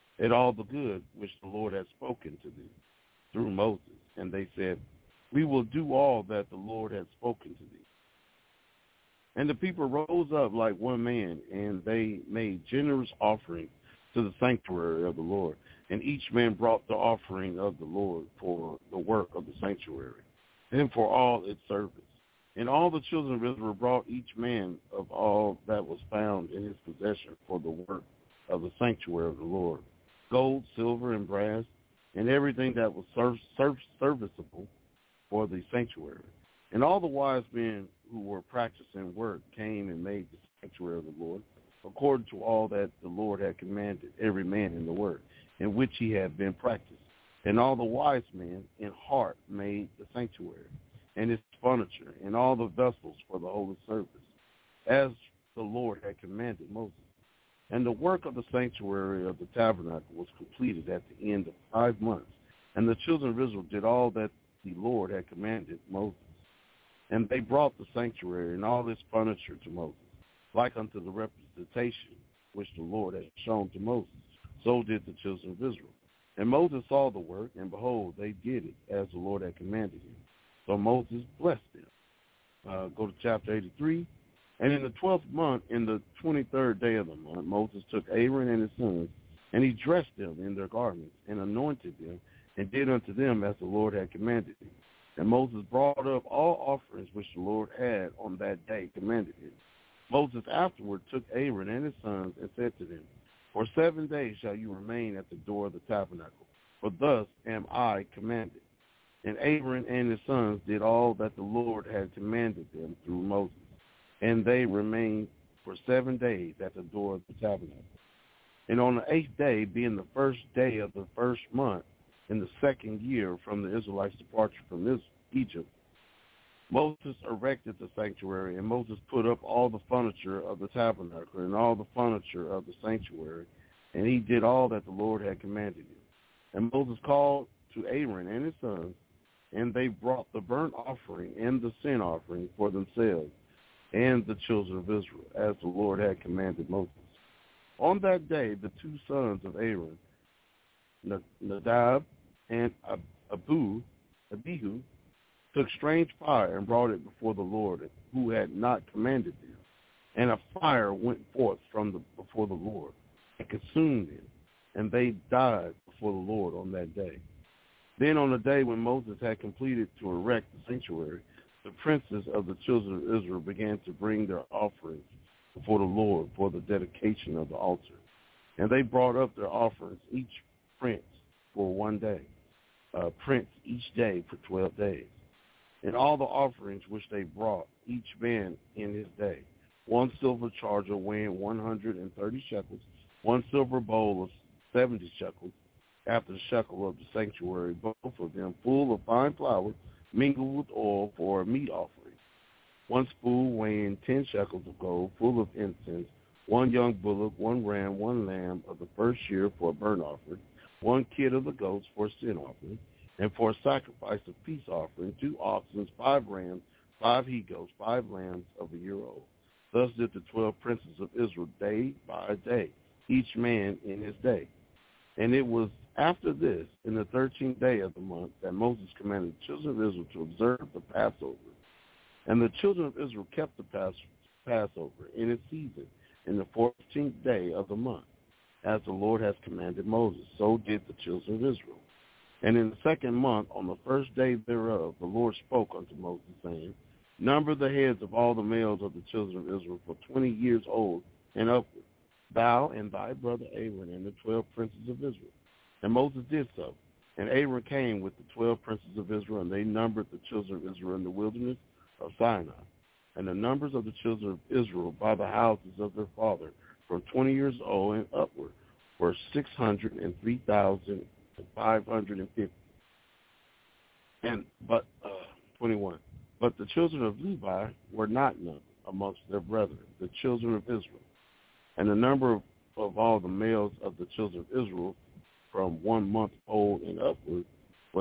the Lord had spoken to them through Moses. And they said, "We will do all that the Lord has spoken to thee." And the people rose up like one man, and they made generous offerings to the sanctuary of the Lord. And each man brought the offering of the Lord for the work of the sanctuary, and for all its service. And all the children of Israel brought each man of all that was found in his possession for the work of the sanctuary of the Lord, gold, silver, and brass, and everything that was serviceable for the sanctuary. And all the wise men who were practicing work came and made the sanctuary of the Lord, according to all that the Lord had commanded every man in the work in which he had been practiced. And all the wise men in heart made the sanctuary, and its furniture, and all the vessels for the holy service, as the Lord had commanded Moses. And the work of the sanctuary of the tabernacle was completed at the end of 5 months. And the children of Israel did all that the Lord had commanded Moses. And they brought the sanctuary and all its furniture to Moses, like unto the representation which the Lord had shown to Moses. So did the children of Israel. And Moses saw the work, and behold, they did it as the Lord had commanded him. So Moses blessed them. Go to chapter 83. And in the 12th month, in the 23rd day of the month, Moses took Aaron and his sons, and he dressed them in their garments, and anointed them, and did unto them as the Lord had commanded him. And Moses brought up all offerings which the Lord had on that day commanded him. Moses afterward took Aaron and his sons, and said to them, For 7 days shall you remain at the door of the tabernacle, for thus am I commanded. And Aaron and his sons did all that the Lord had commanded them through Moses. And they remained for 7 days at the door of the tabernacle. And on the 8th day, being the first day of the first month, in the second year from the Israelites' departure from Egypt, Moses erected the sanctuary, and Moses put up all the furniture of the tabernacle and all the furniture of the sanctuary, and he did all that the Lord had commanded him. And Moses called to Aaron and his sons, and they brought the burnt offering and the sin offering for themselves and the children of Israel, as the Lord had commanded Moses. On that day, the two sons of Aaron, Nadab and Abihu, took strange fire and brought it before the Lord, who had not commanded them. And a fire went forth before the Lord and consumed them, and they died before the Lord on that day. Then on the day when Moses had completed to erect the sanctuary, the princes of the children of Israel began to bring their offerings before the Lord for the dedication of the altar. And they brought up their offerings, each prince for 1 day, prince each day for 12 days. And all the offerings which they brought, each man in his day, 1 silver charger weighing 130 shekels, 1 silver bowl of 70 shekels, after the shekel of the sanctuary, both of them full of fine flour, mingled with oil for a meat offering, 1 spool weighing 10 shekels of gold, full of incense, 1 young bullock, 1 ram, 1 lamb of the first year for a burnt offering, 1 kid of the goats for a sin offering, and for a sacrifice of peace offering, 2 oxen, 5 rams, 5 he-goats, 5 lambs of a year old. Thus did the 12 princes of Israel day by day, each man in his day. And it was after this, in the 13th day of the month, that Moses commanded the children of Israel to observe the Passover. And the children of Israel kept the Passover in its season, in the 14th day of the month, as the Lord has commanded Moses. So did the children of Israel. And in the second month, on the first day thereof, the Lord spoke unto Moses, saying, Number the heads of all the males of the children of Israel for 20 years old and upward, thou and thy brother Aaron and the 12 princes of Israel. And Moses did so. And Aaron came with the 12 princes of Israel, and they numbered the children of Israel in the wilderness of Sinai. And the numbers of the children of Israel by the houses of their father from 20 years old and upward were 603,550. But 21. But the children of Levi were not numbered amongst their brethren, the children of Israel. And the number of all the males of the children of Israel from 1 month old and upward was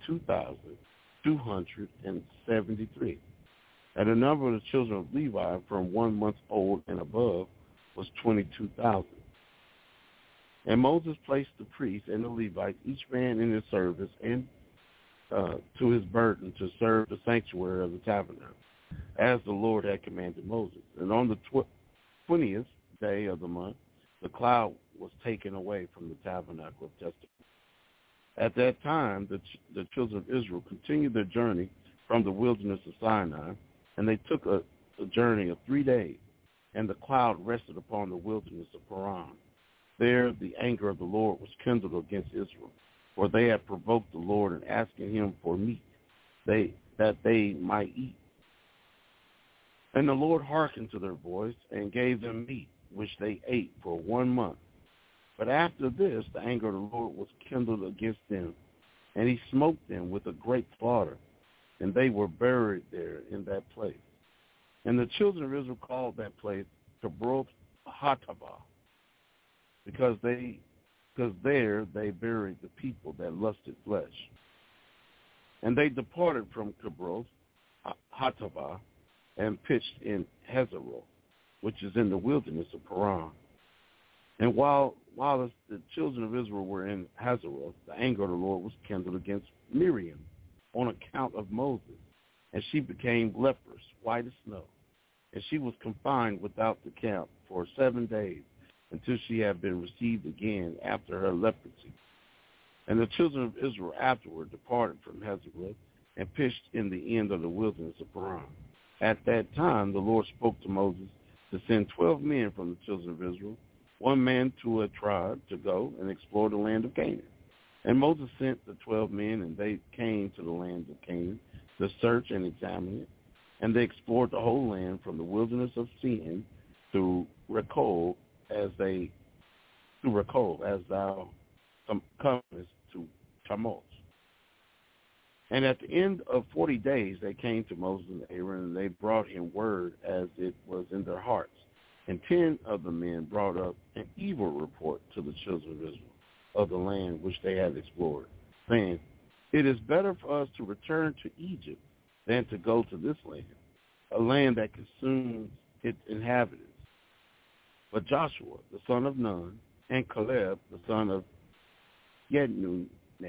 22,273. And the number of the children of Levi from 1 month old and above was 22,000. And Moses placed the priests and the Levites, each man in his service, and to his burden to serve the sanctuary of the tabernacle, as the Lord had commanded Moses. And on the 20th day of the month, the cloud was taken away from the tabernacle of testimony. At that time, the children of Israel continued their journey from the wilderness of Sinai, and they took a journey of 3 days, and the cloud rested upon the wilderness of Paran. There the anger of the Lord was kindled against Israel, for they had provoked the Lord in asking him for meat, that they might eat. And the Lord hearkened to their voice and gave them meat, which they ate for 1 month. But after this, the anger of the Lord was kindled against them, and he smote them with a great slaughter, and they were buried there in that place. And the children of Israel called that place Kibroth Hattaavah, because there they buried the people that lusted flesh. And they departed from Kibroth Hattaavah and pitched in Hazeroth, which is in the wilderness of Paran. And while the children of Israel were in Hazeroth, the anger of the Lord was kindled against Miriam on account of Moses, and she became leprous, white as snow. And she was confined without the camp for 7 days, until she had been received again after her leprosy. And the children of Israel afterward departed from Hazeroth and pitched in the end of the wilderness of Paran. At that time the Lord spoke to Moses to send 12 men from the children of Israel, one man to a tribe, to go and explore the land of Canaan. And Moses sent the 12 men, and they came to the land of Canaan to search and examine it. And they explored the whole land from the wilderness of Sin to Rechob, as thou comest to Tammuz. And at the end of 40 days they came to Moses and Aaron, and they brought him word as it was in their hearts. And 10 of the men brought up an evil report to the children of Israel of the land which they had explored, saying, it is better for us to return to Egypt than to go to this land, a land that consumes its inhabitants. But Joshua, the son of Nun, and Caleb, the son of Yefune,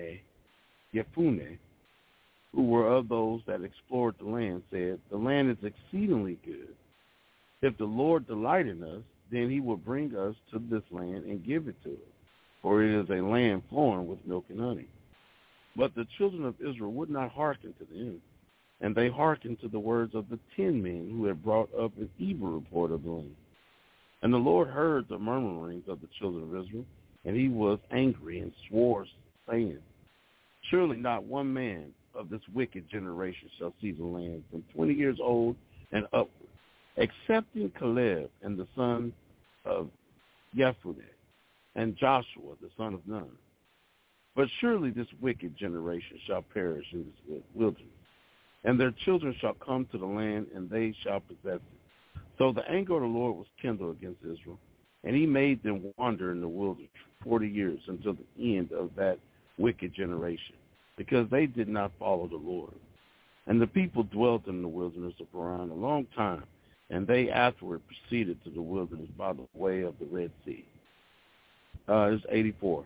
who were of those that explored the land, said, the land is exceedingly good. If the Lord delight in us, then he will bring us to this land and give it to us, for it is a land flowing with milk and honey. But the children of Israel would not hearken to them, and they hearkened to the words of the 10 men who had brought up an evil report of the land. And the Lord heard the murmurings of the children of Israel, and he was angry and swore, saying, surely not one man of this wicked generation shall see the land from 20 years old and upward, excepting Caleb and the son of Yefune, and Joshua the son of Nun. But surely this wicked generation shall perish in this wilderness, and their children shall come to the land, and they shall possess it. So the anger of the Lord was kindled against Israel, and he made them wander in the wilderness 40 years until the end of that wicked generation, because they did not follow the Lord. And the people dwelt in the wilderness of Paran a long time, and they afterward proceeded to the wilderness by the way of the Red Sea. It's 84.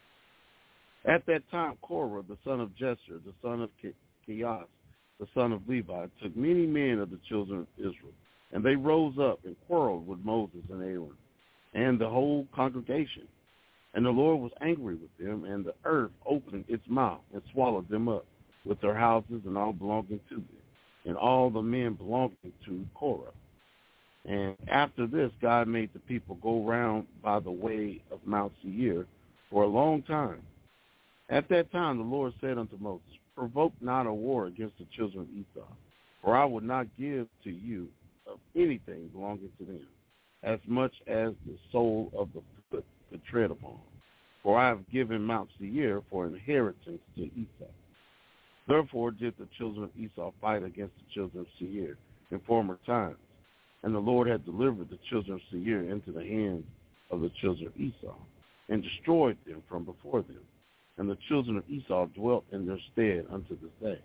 At that time, Korah, the son of Jesher, the son of Keas, the son of Levi, took many men of the children of Israel, and they rose up and quarreled with Moses and Aaron and the whole congregation. And the Lord was angry with them, and the earth opened its mouth and swallowed them up with their houses and all belonging to them, and all the men belonging to Korah. And after this, God made the people go round by the way of Mount Seir for a long time. At that time, the Lord said unto Moses, provoke not a war against the children of Esau, for I will not give to you of anything belonging to them, as much as the sole of the foot to tread upon. For I have given Mount Seir for inheritance to Esau. Therefore did the children of Esau fight against the children of Seir in former times. And the Lord had delivered the children of Seir into the hands of the children of Esau, and destroyed them from before them. And the children of Esau dwelt in their stead unto this day.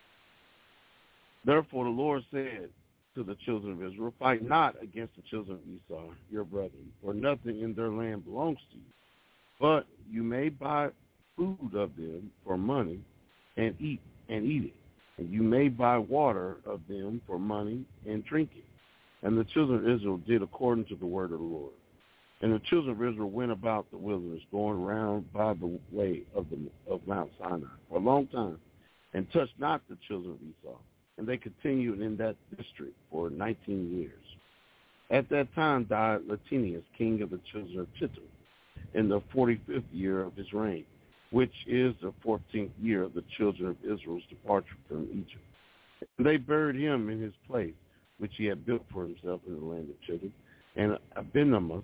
Therefore the Lord said to the children of Israel, fight not against the children of Esau, your brethren, for nothing in their land belongs to you. But you may buy food of them for money and eat it. And you may buy water of them for money and drink it. And the children of Israel did according to the word of the Lord. And the children of Israel went about the wilderness, going round by the way of Mount Sinai for a long time, and touched not the children of Esau. And they continued in that district for 19 years. At that time died Latinius, king of the children of Chittim, in the 45th year of his reign, which is the 14th year of the children of Israel's departure from Egypt. And they buried him in his place, which he had built for himself in the land of Chittim. And Abinemus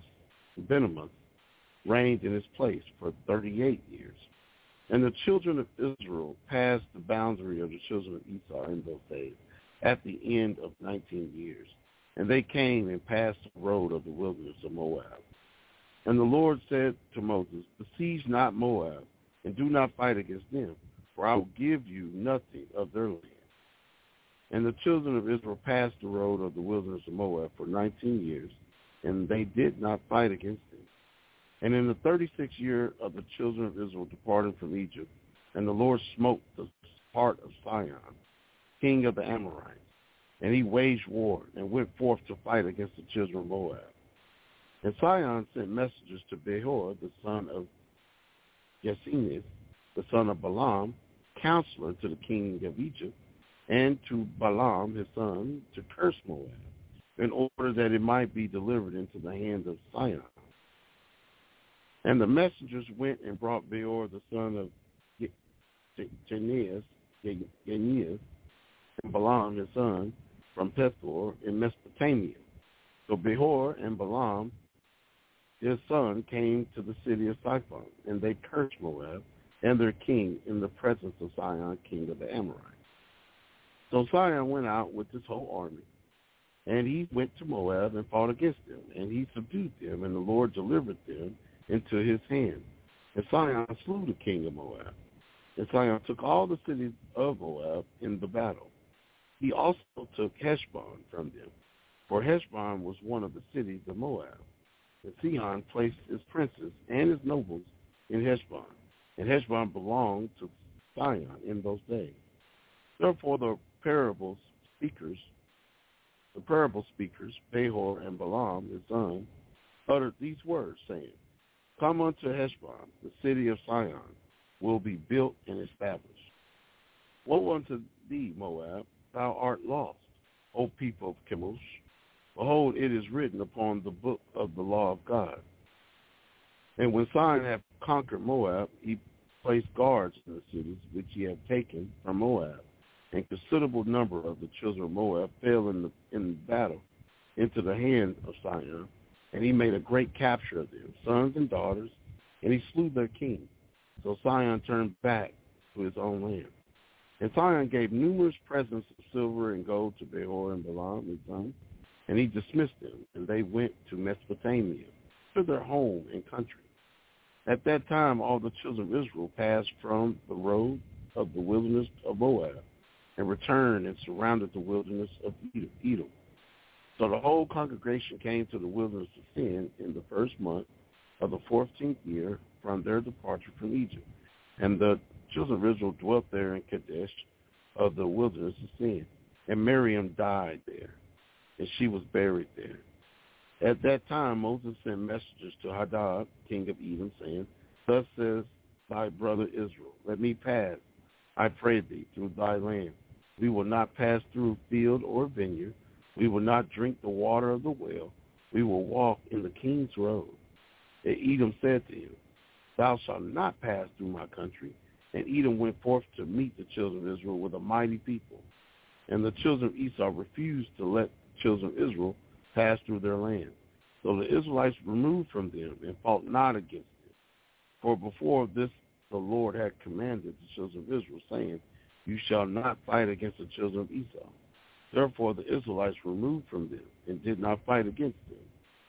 reigned in his place for 38 years. And the children of Israel passed the boundary of the children of Esau in those days, at the end of 19 years. And they came and passed the road of the wilderness of Moab. And the Lord said to Moses, besiege not Moab, and do not fight against them, for I will give you nothing of their land. And the children of Israel passed the road of the wilderness of Moab for 19 years, and they did not fight against them. And in the 36th year of the children of Israel departed from Egypt, and the Lord smote the heart of Sihon, king of the Amorites, and he waged war and went forth to fight against the children of Moab. And Sihon sent messengers to Behor, the son of Jesinis, the son of Balaam, counselor to the king of Egypt, and to Balaam his son, to curse Moab, in order that it might be delivered into the hand of Sihon. And the messengers went and brought Beor, the son of Genias, and Balaam, his son, from Pethor in Mesopotamia. So Beor and Balaam, his son, came to the city of Siphon, and they cursed Moab and their king in the presence of Sihon, king of the Amorites. So Sihon went out with his whole army, and he went to Moab and fought against them, and he subdued them, and the Lord delivered them into his hand. And Sihon slew the king of Moab. And Sihon took all the cities of Moab in the battle. He also took Heshbon from them, for Heshbon was one of the cities of Moab. And Sihon placed his princes and his nobles in Heshbon, and Heshbon belonged to Sihon in those days. Therefore the parable speakers, Behor and Balaam, his son, uttered these words, saying, Come unto Heshbon, the city of Sihon will be built and established. Woe unto thee, Moab, thou art lost, O people of Chemosh. Behold, it is written upon the book of the law of God. And when Sihon had conquered Moab, he placed guards in the cities which he had taken from Moab. And considerable number of the children of Moab fell in battle into the hand of Sihon, and he made a great capture of them, sons and daughters, and he slew their king. So Sihon turned back to his own land. And Sihon gave numerous presents of silver and gold to Behor and Balaam, his son, and he dismissed them, and they went to Mesopotamia, to their home and country. At that time, all the children of Israel passed from the road of the wilderness of Moab, and returned and surrounded the wilderness of Edom. So the whole congregation came to the wilderness of Sin in the first month of the 14th year from their departure from Egypt. And the children of Israel dwelt there in Kadesh of the wilderness of Sin. And Miriam died there, and she was buried there. At that time Moses sent messengers to Hadad, king of Edom, saying, Thus says thy brother Israel, Let me pass, I pray thee, through thy land. We will not pass through field or vineyard. We will not drink the water of the well. We will walk in the king's road. And Edom said to him, Thou shalt not pass through my country. And Edom went forth to meet the children of Israel with a mighty people. And the children of Esau refused to let the children of Israel pass through their land. So the Israelites removed from them and fought not against them. For before this the Lord had commanded the children of Israel, saying, You shall not fight against the children of Esau. Therefore the Israelites removed from them and did not fight against them.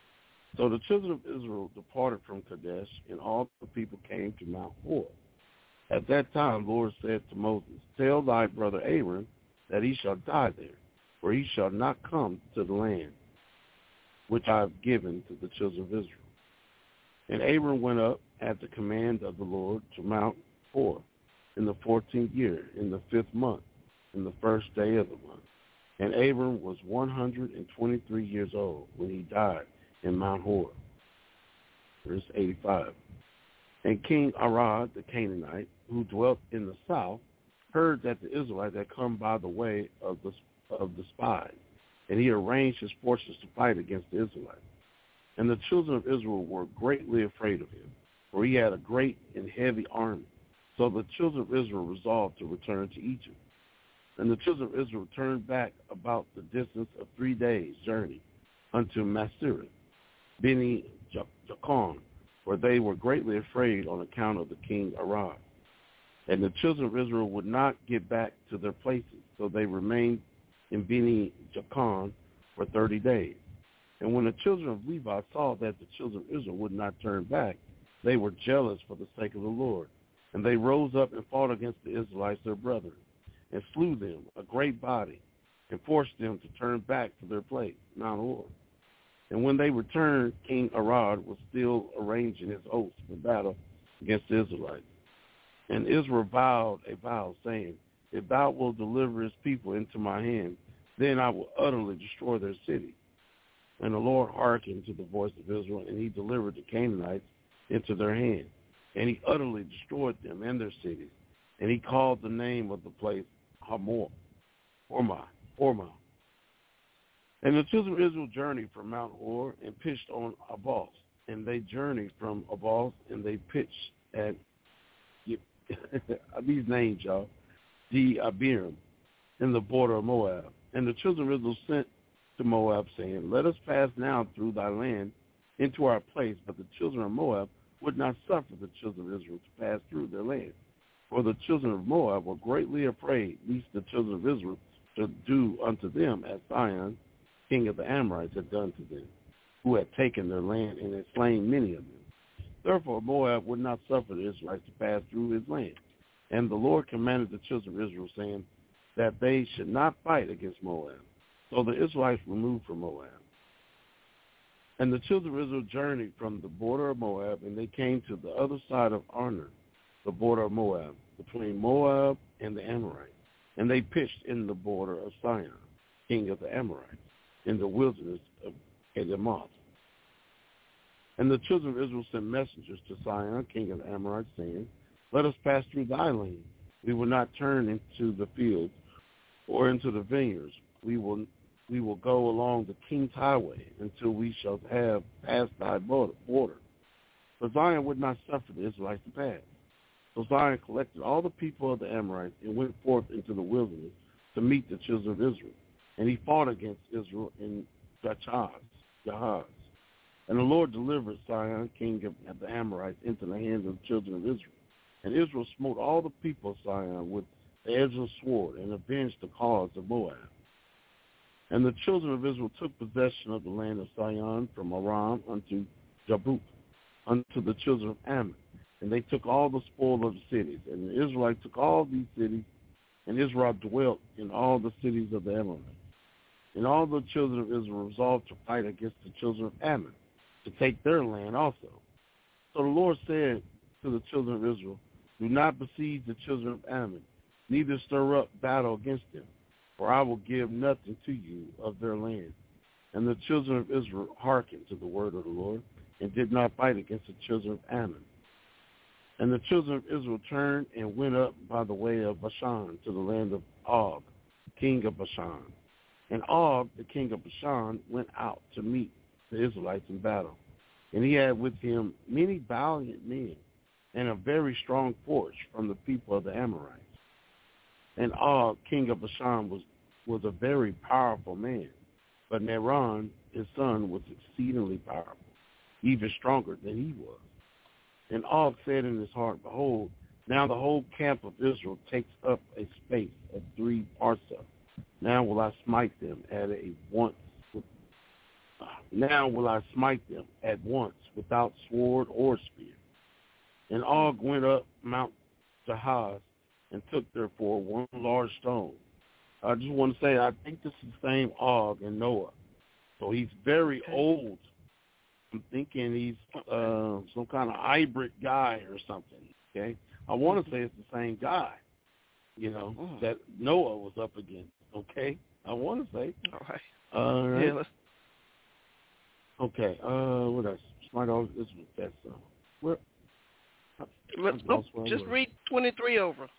So the children of Israel departed from Kadesh, and all the people came to Mount Hor. At that time the Lord said to Moses, Tell thy brother Aaron that he shall die there, for he shall not come to the land which I have given to the children of Israel. And Aaron went up at the command of the Lord to Mount Hor in the 14th year, in the 5th month, in the first day of the month. And Aaron was 123 years old when he died in Mount Hor. Verse 85. And King Arad, the Canaanite, who dwelt in the south, heard that the Israelites had come by the way of the spies, and he arranged his forces to fight against the Israelites. And the children of Israel were greatly afraid of him, for he had a great and heavy army. So the children of Israel resolved to return to Egypt. And the children of Israel turned back about the distance of 3 days' journey unto Masirah, Beni Jacan, for they were greatly afraid on account of the king Arad. And the children of Israel would not get back to their places, so they remained in Beni Jacan for 30 days. And when the children of Levi saw that the children of Israel would not turn back, they were jealous for the sake of the Lord. And they rose up and fought against the Israelites, their brethren, and slew them, a great body, and forced them to turn back to their place, Mount Hor. And when they returned, King Arad was still arranging his host for battle against the Israelites. And Israel vowed a vow, saying, If thou wilt deliver his people into my hand, then I will utterly destroy their city. And the Lord hearkened to the voice of Israel, and he delivered the Canaanites into their hand. And he utterly destroyed them and their cities. And he called the name of the place Hormah. And the children of Israel journeyed from Mount Hor and pitched on Abos, and they journeyed from Abal, and they pitched at these names, y'all, Abiram, in the border of Moab. And the children of Israel sent to Moab, saying, Let us pass now through thy land into our place. But the children of Moab would not suffer the children of Israel to pass through their land. For the children of Moab were greatly afraid, lest the children of Israel should do unto them as Sihon, king of the Amorites, had done to them, who had taken their land and had slain many of them. Therefore Moab would not suffer the Israelites to pass through his land. And the Lord commanded the children of Israel, saying that they should not fight against Moab. So the Israelites removed from Moab. And the children of Israel journeyed from the border of Moab, and they came to the other side of Arnon, the border of Moab, between Moab and the Amorites. And they pitched in the border of Sihon, king of the Amorites, in the wilderness of Kedemoth. And the children of Israel sent messengers to Sihon, king of the Amorites, saying, Let us pass through thy land. We will not turn into the fields or into the vineyards. We will go along the king's highway until we shall have passed thy border. But Zion would not suffer the Israelites to pass. So Zion collected all the people of the Amorites and went forth into the wilderness to meet the children of Israel. And he fought against Israel in Jahaz. And the Lord delivered Sihon, king of the Amorites, into the hands of the children of Israel. And Israel smote all the people of Sihon with the edge of the sword and avenged the cause of Moab. And the children of Israel took possession of the land of Sihon from Aram unto Jabuk, unto the children of Ammon. And they took all the spoil of the cities. And the Israelites took all these cities, and Israel dwelt in all the cities of the Ammonites. And all the children of Israel resolved to fight against the children of Ammon, to take their land also. So the Lord said to the children of Israel, Do not besiege the children of Ammon, neither stir up battle against them, for I will give nothing to you of their land. And the children of Israel hearkened to the word of the Lord, and did not fight against the children of Ammon. And the children of Israel turned and went up by the way of Bashan to the land of Og, king of Bashan. And Og, the king of Bashan, went out to meet the Israelites in battle. And he had with him many valiant men, and a very strong force from the people of the Amorites. And Og, king of Bashan, was a very powerful man. But Neron, his son, was exceedingly powerful, even stronger than he was. And Og said in his heart, Behold, now the whole camp of Israel takes up a space of 3 parsa. Now will I smite them at once without sword or spear. And Og went up Mount Jahaz and took therefore one large stone. I just want to say, I think this is the same Og and Noah. So he's very old. I'm thinking he's some kind of hybrid guy or something, okay? I want to say it's the same guy, that Noah was up against, okay? I want to say. All right. Yeah, okay, what else? Smart all this was that song. Just read 23 over.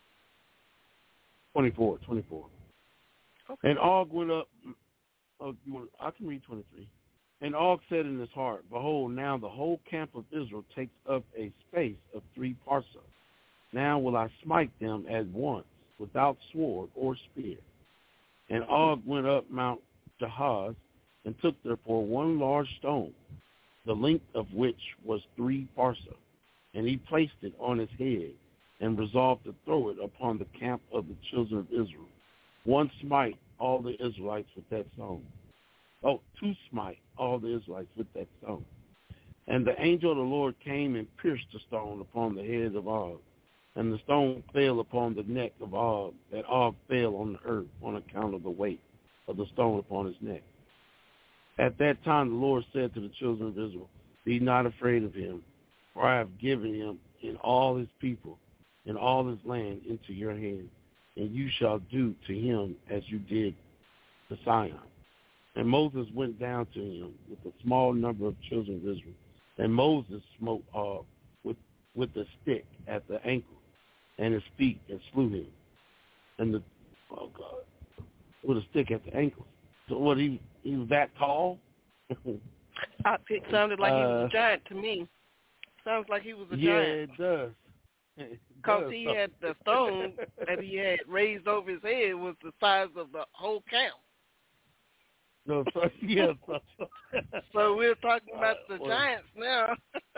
24. Okay. And Og went up. I can read 23. And Og said in his heart, Behold, now the whole camp of Israel takes up a space of 3 parsa. Now will I smite them at once, without sword or spear. And Og went up Mount Jahaz, and took therefore one large stone, the length of which was 3 parsa. And he placed it on his head, and resolved to throw it upon the camp of the children of Israel. One smite all the Israelites with that stone. 2 smite all the Israelites with that stone. And the angel of the Lord came and pierced the stone upon the head of Og. And the stone fell upon the neck of Og, that Og fell on the earth on account of the weight of the stone upon his neck. At that time the Lord said to the children of Israel, Be not afraid of him, for I have given him and all his people and all his land into your hand, and you shall do to him as you did to Sihon. And Moses went down to him with a small number of children of Israel. And Moses smote Og with a stick at the ankle and his feet, and slew him. And with a stick at the ankle. So what, he was that tall? It sounded like he was a giant to me. Sounds like he was a giant. Yeah, it does. Because he had the stone that he had raised over his head was the size of the whole camp. No, so, yeah. So we're talking about the giants now.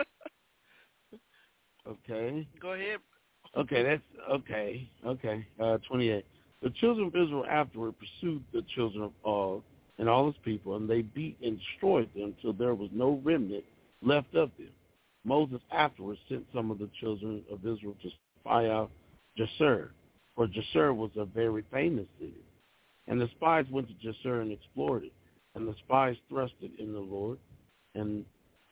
Okay. Go ahead. Okay, that's okay. 28. The children of Israel afterward pursued the children of Og and all his people, and they beat and destroyed them till there was no remnant left of them. Moses afterwards sent some of the children of Israel to spy out Jazer, for Jazer was a very famous city. And the spies went to Jazer and explored it. And the spies trusted in the Lord, and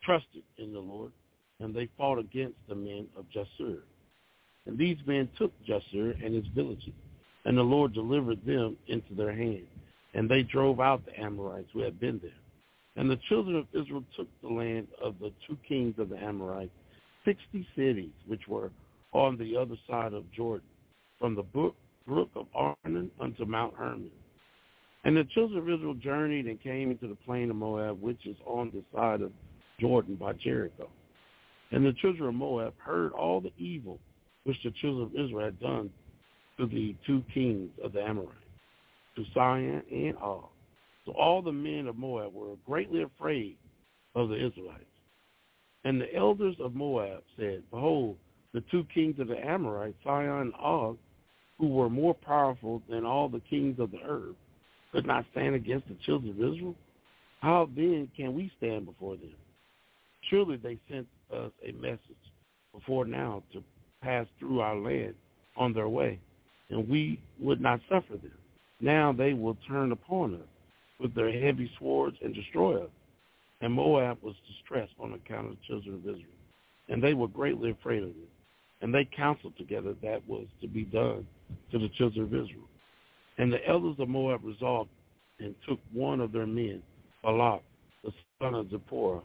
they fought against the men of Jazer. And these men took Jazer and its villages, and the Lord delivered them into their hand. And they drove out the Amorites who had been there. And the children of Israel took the land of the two kings of the Amorites, 60 cities, which were on the other side of Jordan, from the brook of Arnon unto Mount Hermon. And the children of Israel journeyed and came into the plain of Moab, which is on the side of Jordan by Jericho. And the children of Moab heard all the evil which the children of Israel had done to the two kings of the Amorites, to Sihon and Og. So all the men of Moab were greatly afraid of the Israelites. And the elders of Moab said, Behold, the two kings of the Amorites, Sihon and Og, who were more powerful than all the kings of the earth, could not stand against the children of Israel. How then can we stand before them? Surely they sent us a message before now to pass through our land on their way, and we would not suffer them. Now they will turn upon us with their heavy swords and destroy us. And Moab was distressed on account of the children of Israel, and they were greatly afraid of them. And they counseled together that was to be done to the children of Israel. And the elders of Moab resolved and took one of their men, Balak, the son of Zippor,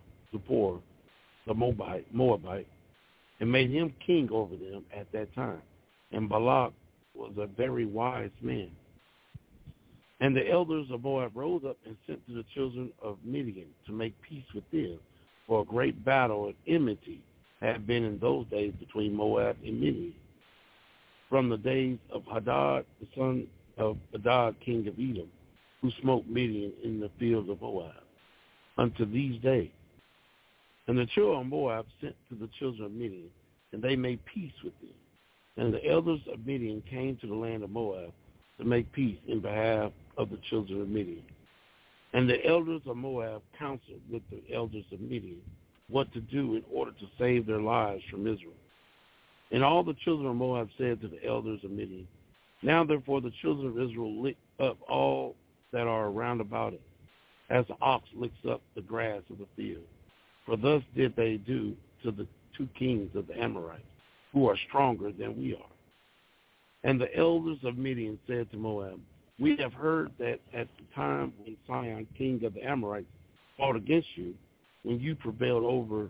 the Moabite, and made him king over them at that time. And Balak was a very wise man. And the elders of Moab rose up and sent to the children of Midian to make peace with them, for a great battle of enmity had been in those days between Moab and Midian, from the days of Hadad, the son of Hadad, king of Edom, who smote Midian in the fields of Moab, unto these days. And the children of Moab sent to the children of Midian, and they made peace with them. And the elders of Midian came to the land of Moab to make peace in behalf of the children of Midian. And the elders of Moab counseled with the elders of Midian what to do in order to save their lives from Israel. And all the children of Moab said to the elders of Midian, Now therefore the children of Israel lick up all that are round about it, as the ox licks up the grass of the field. For thus did they do to the two kings of the Amorites, who are stronger than we are. And the elders of Midian said to Moab, We have heard that at the time when Sihon, king of the Amorites, fought against you, when he prevailed over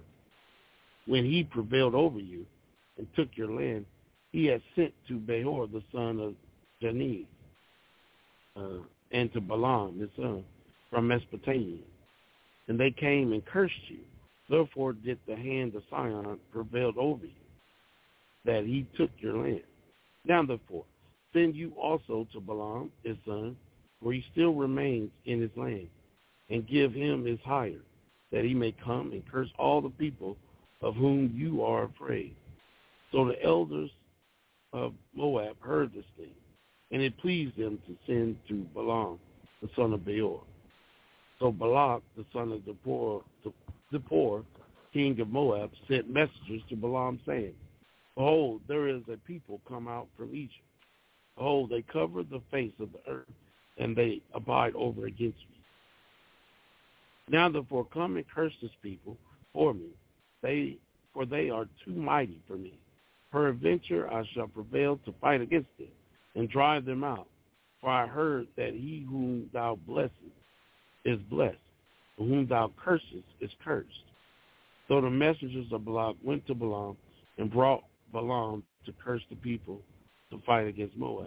you and took your land, he had sent to Behor, the son of Janine, and to Balaam, his son, from Mesopotamia. And they came and cursed you. Therefore did the hand of Sihon prevail over you, that he took your land. Now therefore, send you also to Balaam, his son, for he still remains in his land, and give him his hire, that he may come and curse all the people of whom you are afraid. So the elders of Moab heard this thing, and it pleased them to send to Balaam, the son of Beor. So Balak, the son of Zippor, king of Moab, sent messengers to Balaam, saying, Behold, there is a people come out from Egypt. Behold, they cover the face of the earth, and they abide over against me. Now therefore come and curse this people for me, for they are too mighty for me. Peradventure I shall prevail to fight against them, and drive them out. For I heard that he whom thou blessest is blessed, and whom thou cursest is cursed. So the messengers of Balak went to Balaam, and brought Balaam to curse the people to fight against Moab.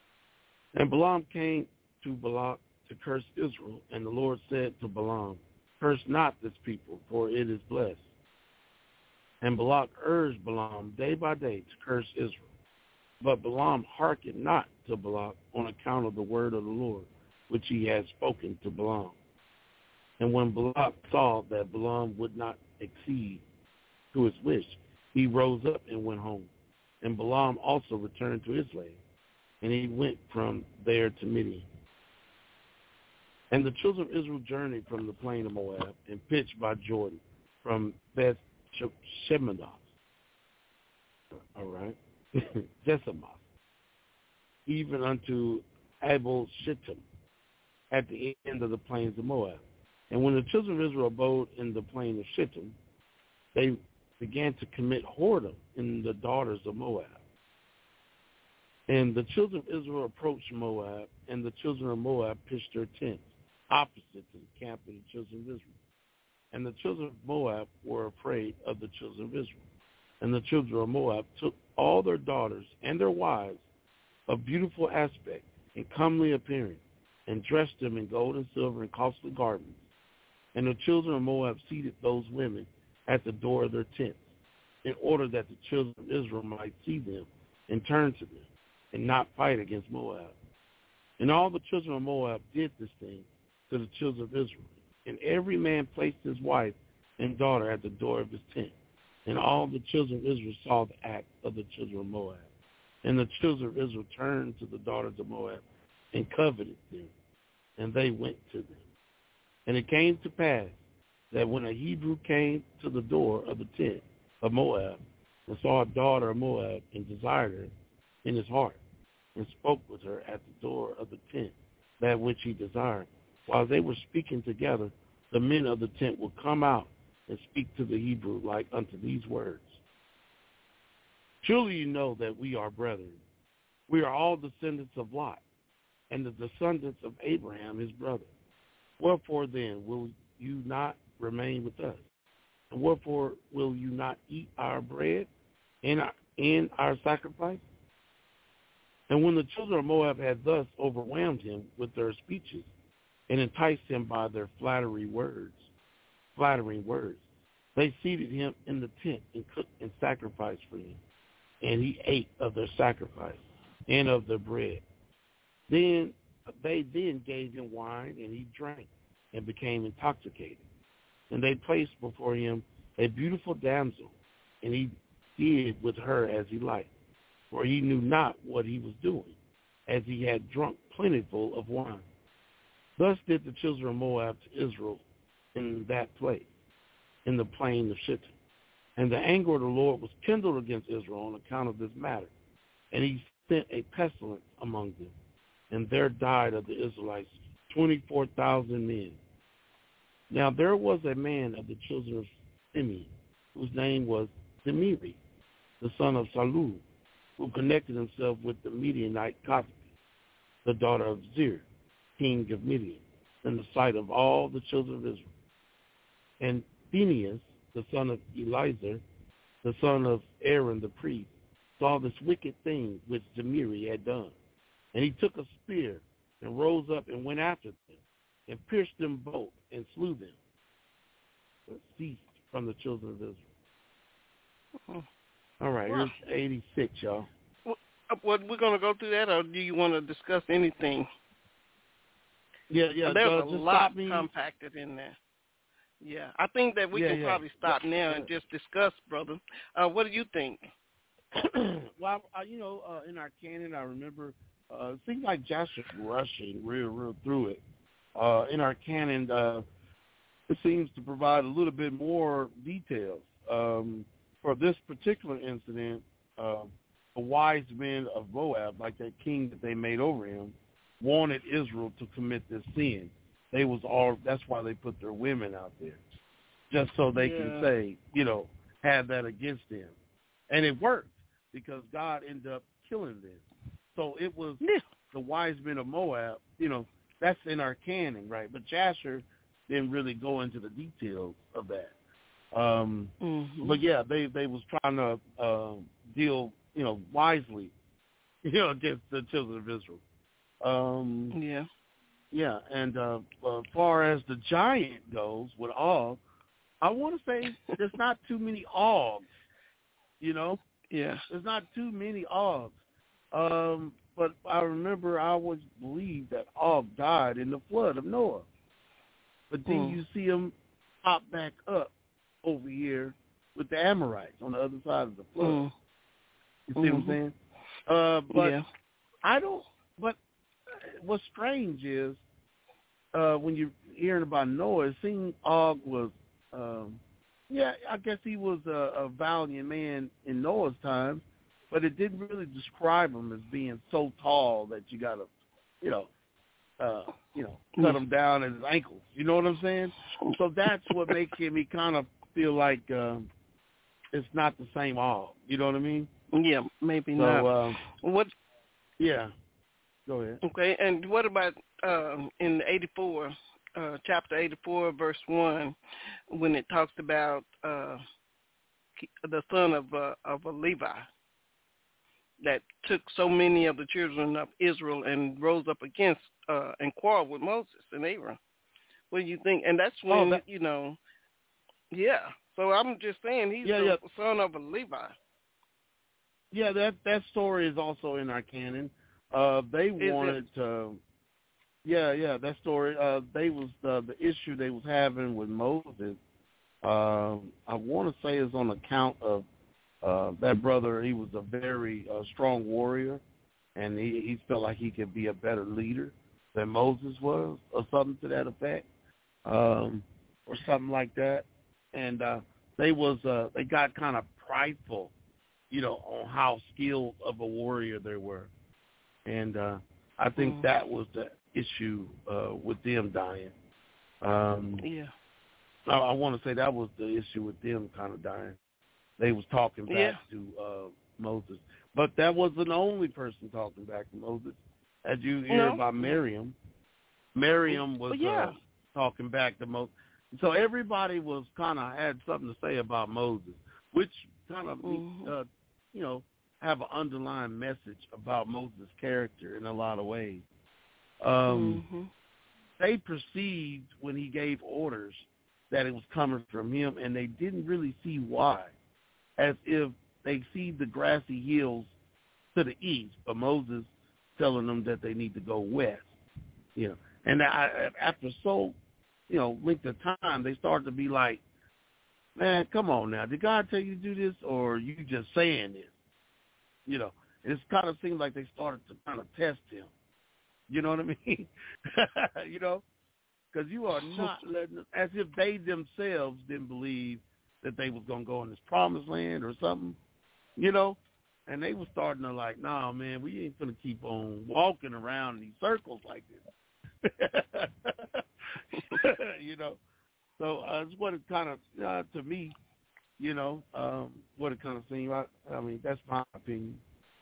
And Balaam came to Balak to curse Israel, and the Lord said to Balaam, Curse not this people, for it is blessed. And Balak urged Balaam day by day to curse Israel. But Balaam hearkened not to Balak on account of the word of the Lord, which he had spoken to Balaam. And when Balak saw that Balaam would not accede to his wish, he rose up and went home. And Balaam also returned to his land, and he went from there to Midian. And the children of Israel journeyed from the plain of Moab and pitched by Jordan from Beth Shemesh, all right, Jesimoth, even unto Abel Shittim, at the end of the plains of Moab. And when the children of Israel abode in the plain of Shittim, they began to commit whoredom in the daughters of Moab. And the children of Israel approached Moab, and the children of Moab pitched their tents opposite to the camp of the children of Israel. And the children of Moab were afraid of the children of Israel. And the children of Moab took all their daughters and their wives of beautiful aspect and comely appearance, and dressed them in gold and silver and costly garments. And the children of Moab seated those women at the door of their tents, in order that the children of Israel might see them and turn to them, and not fight against Moab. And all the children of Moab did this thing to the children of Israel. And every man placed his wife and daughter at the door of his tent. And all the children of Israel saw the act of the children of Moab. And the children of Israel turned to the daughters of Moab and coveted them, and they went to them. And it came to pass that when a Hebrew came to the door of the tent of Moab and saw a daughter of Moab and desired her in his heart, and spoke with her at the door of the tent, that which he desired, while they were speaking together, the men of the tent would come out and speak to the Hebrew like unto these words. Surely you know that we are brethren. We are all descendants of Lot, and the descendants of Abraham his brother. Wherefore then will you not remain with us? And wherefore will you not eat our bread and our sacrifice? And when the children of Moab had thus overwhelmed him with their speeches, and enticed him by their flattering words, they seated him in the tent and cooked and sacrificed for him. And he ate of their sacrifice and of their bread. They gave him wine, and he drank and became intoxicated. And they placed before him a beautiful damsel, and he did with her as he liked, for he knew not what he was doing, as he had drunk plentiful of wine. Thus did the children of Moab to Israel in that place, in the plain of Shittim. And the anger of the Lord was kindled against Israel on account of this matter. And he sent a pestilence among them. And there died of the Israelites 24,000 men. Now there was a man of the children of Simeon, whose name was Zimri, the son of Salu, who connected himself with the Midianite Cosbi, the daughter of Zir, king of Midian, in the sight of all the children of Israel. And Phinehas, the son of Eleazar, the son of Aaron the priest, saw this wicked thing which Zimri had done. And he took a spear and rose up and went after them, and pierced them both and slew them. But ceased from the children of Israel. All right, here's 86, y'all. Well, we're going to go through that, or do you want to discuss anything? Yeah. There's a lot compacted in there. Yeah, I think that we can probably stop now and just discuss, brother. What do you think? Well, in our canon, I remember it seems like Joshua's rushing real through it. In our canon, it seems to provide a little bit more details. For this particular incident, the wise men of Moab, like that king that they made over him, wanted Israel to commit this sin. That's why they put their women out there, just so they can say, have that against them. And it worked, because God ended up killing them. So it was the wise men of Moab, that's in our canon, right? But Jasher didn't really go into the details of that. But yeah, they was trying to deal, wisely, against the children of Israel. Yeah, and as far as the giant goes with Og, I want to say there's not too many Ogs, you know? Yeah. There's not too many Ogs. But I remember I always believed that Og died in the flood of Noah. But then you see him pop back up over here with the Amorites on the other side of the flood. You see what I'm saying? But I don't, but what's strange is when you're hearing about Noah, it seemed Og was, I guess he was a valiant man in Noah's time, but it didn't really describe him as being so tall that you got to, cut him down at his ankles. You know what I'm saying? So that's what makes me kind of feel like it's not the same Og. You know what I mean? Yeah, maybe not. What? Yeah. Go ahead. Okay, and what about in 84, chapter 84, verse 1, when it talks about the son of a Levi that took so many of the children of Israel and rose up against and quarreled with Moses and Aaron? What do you think? And that's when, So I'm just saying he's the son of a Levi. Yeah, that story is also in our canon. They wanted to, that story. They was the issue they was having with Moses. I want to say is on account of that brother. He was a very strong warrior, and he felt like he could be a better leader than Moses was, or something to that effect, or something like that. And they got kind of prideful, on how skilled of a warrior they were. And I think that was the issue with them dying. I want to say that was the issue with them kind of dying. They was talking back to Moses. But that wasn't the only person talking back to Moses. As you hear about Miriam, Miriam was talking back to Moses. So everybody was kind of had something to say about Moses, which kind of, have an underlying message about Moses' character in a lot of ways. They perceived when he gave orders that it was coming from him, and they didn't really see why, as if they see the grassy hills to the east, but Moses telling them that they need to go west. And after so, length of time, they started to be like, man, come on now. Did God tell you to do this, or are you just saying this? It kind of seemed like they started to kind of test him. You know what I mean? Because you are not letting them, as if they themselves didn't believe that they was going to go in this promised land or something, And they were starting to like, nah, man, we ain't going to keep on walking around in these circles like this. So it's what it kind of, to me, what it kind of seemed. I mean, that's my opinion.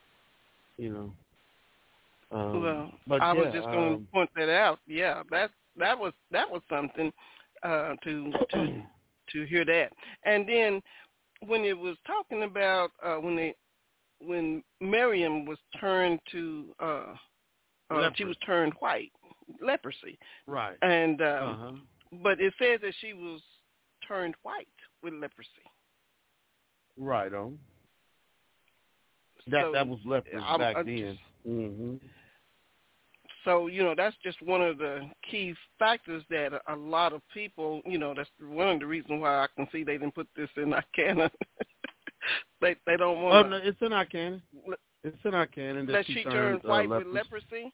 But I was just going to point that out. Yeah, that was something to hear that. And then when it was talking about when Miriam was turned to she was turned white, leprosy. Right. And but it says that she was turned white with leprosy. Right on. That was leprosy back then. So, that's just one of the key factors that a lot of people, that's one of the reasons why I can see they didn't put this in our canon. they don't want to. Oh, no, it's in our canon. It's in our canon. That she turned white with leprosy?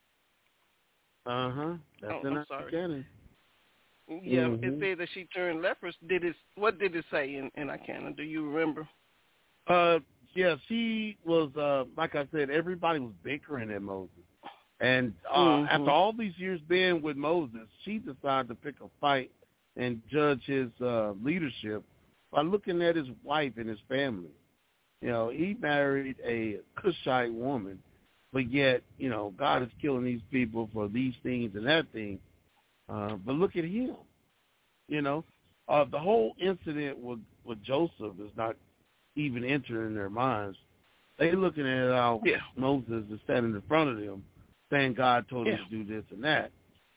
That's in our canon. Yeah, it said that she turned leprous. What did it say in our canon? Do you remember? Yeah, she was, like I said, everybody was bickering at Moses. And after all these years being with Moses, she decided to pick a fight and judge his leadership by looking at his wife and his family. He married a Cushite woman, but yet, God is killing these people for these things and that thing. But look at him. The whole incident with Joseph is not even entering their minds. They're looking at how Moses is standing in front of them, saying God told him to do this and that.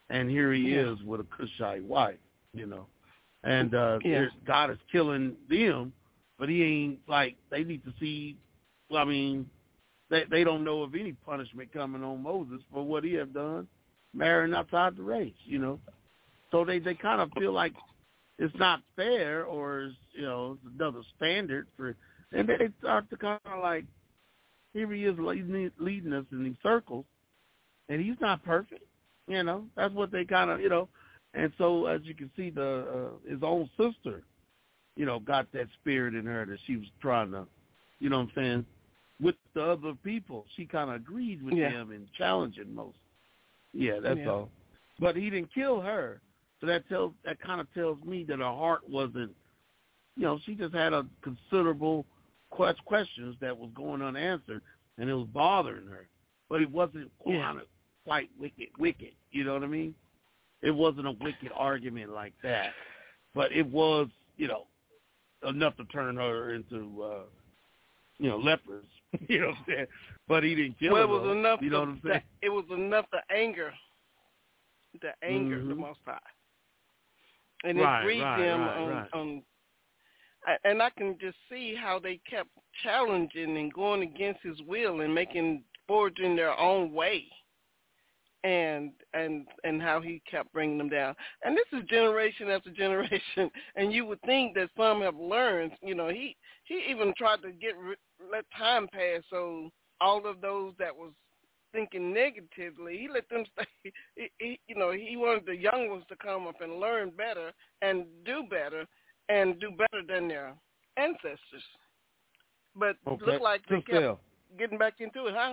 and here he is with a Cushite wife, and God is killing them, but he ain't like they need to see. I mean, they don't know of any punishment coming on Moses for what he have done, marrying outside the race, So they kind of feel like it's not fair, or it's another standard for, and they start to kind of like, here he is leading us in these circles, and he's not perfect, That's what they kind of, and so as you can see, his own sister, got that spirit in her that she was trying to, what I'm saying, with the other people, she kind of agreed with him and challenging Moses. Yeah, that's all. But he didn't kill her. So that kind of tells me that her heart wasn't, she just had a considerable questions that was going unanswered, and it was bothering her. But it wasn't quite wicked. You know what I mean? It wasn't a wicked argument like that. But it was, enough to turn her into, lepers. You know what I'm saying? But he didn't kill her. It was enough. You know what I'm saying? It was enough to anger the Most High. And it grieved him on, and I can just see how they kept challenging and going against his will and forging their own way, and how he kept bringing them down. And this is generation after generation, and you would think that some have learned. He even tried to let time pass, so all of those that was thinking negatively, he let them stay. He wanted the young ones to come up and learn better and do better than their ancestors. But look like they kept getting back into it, huh?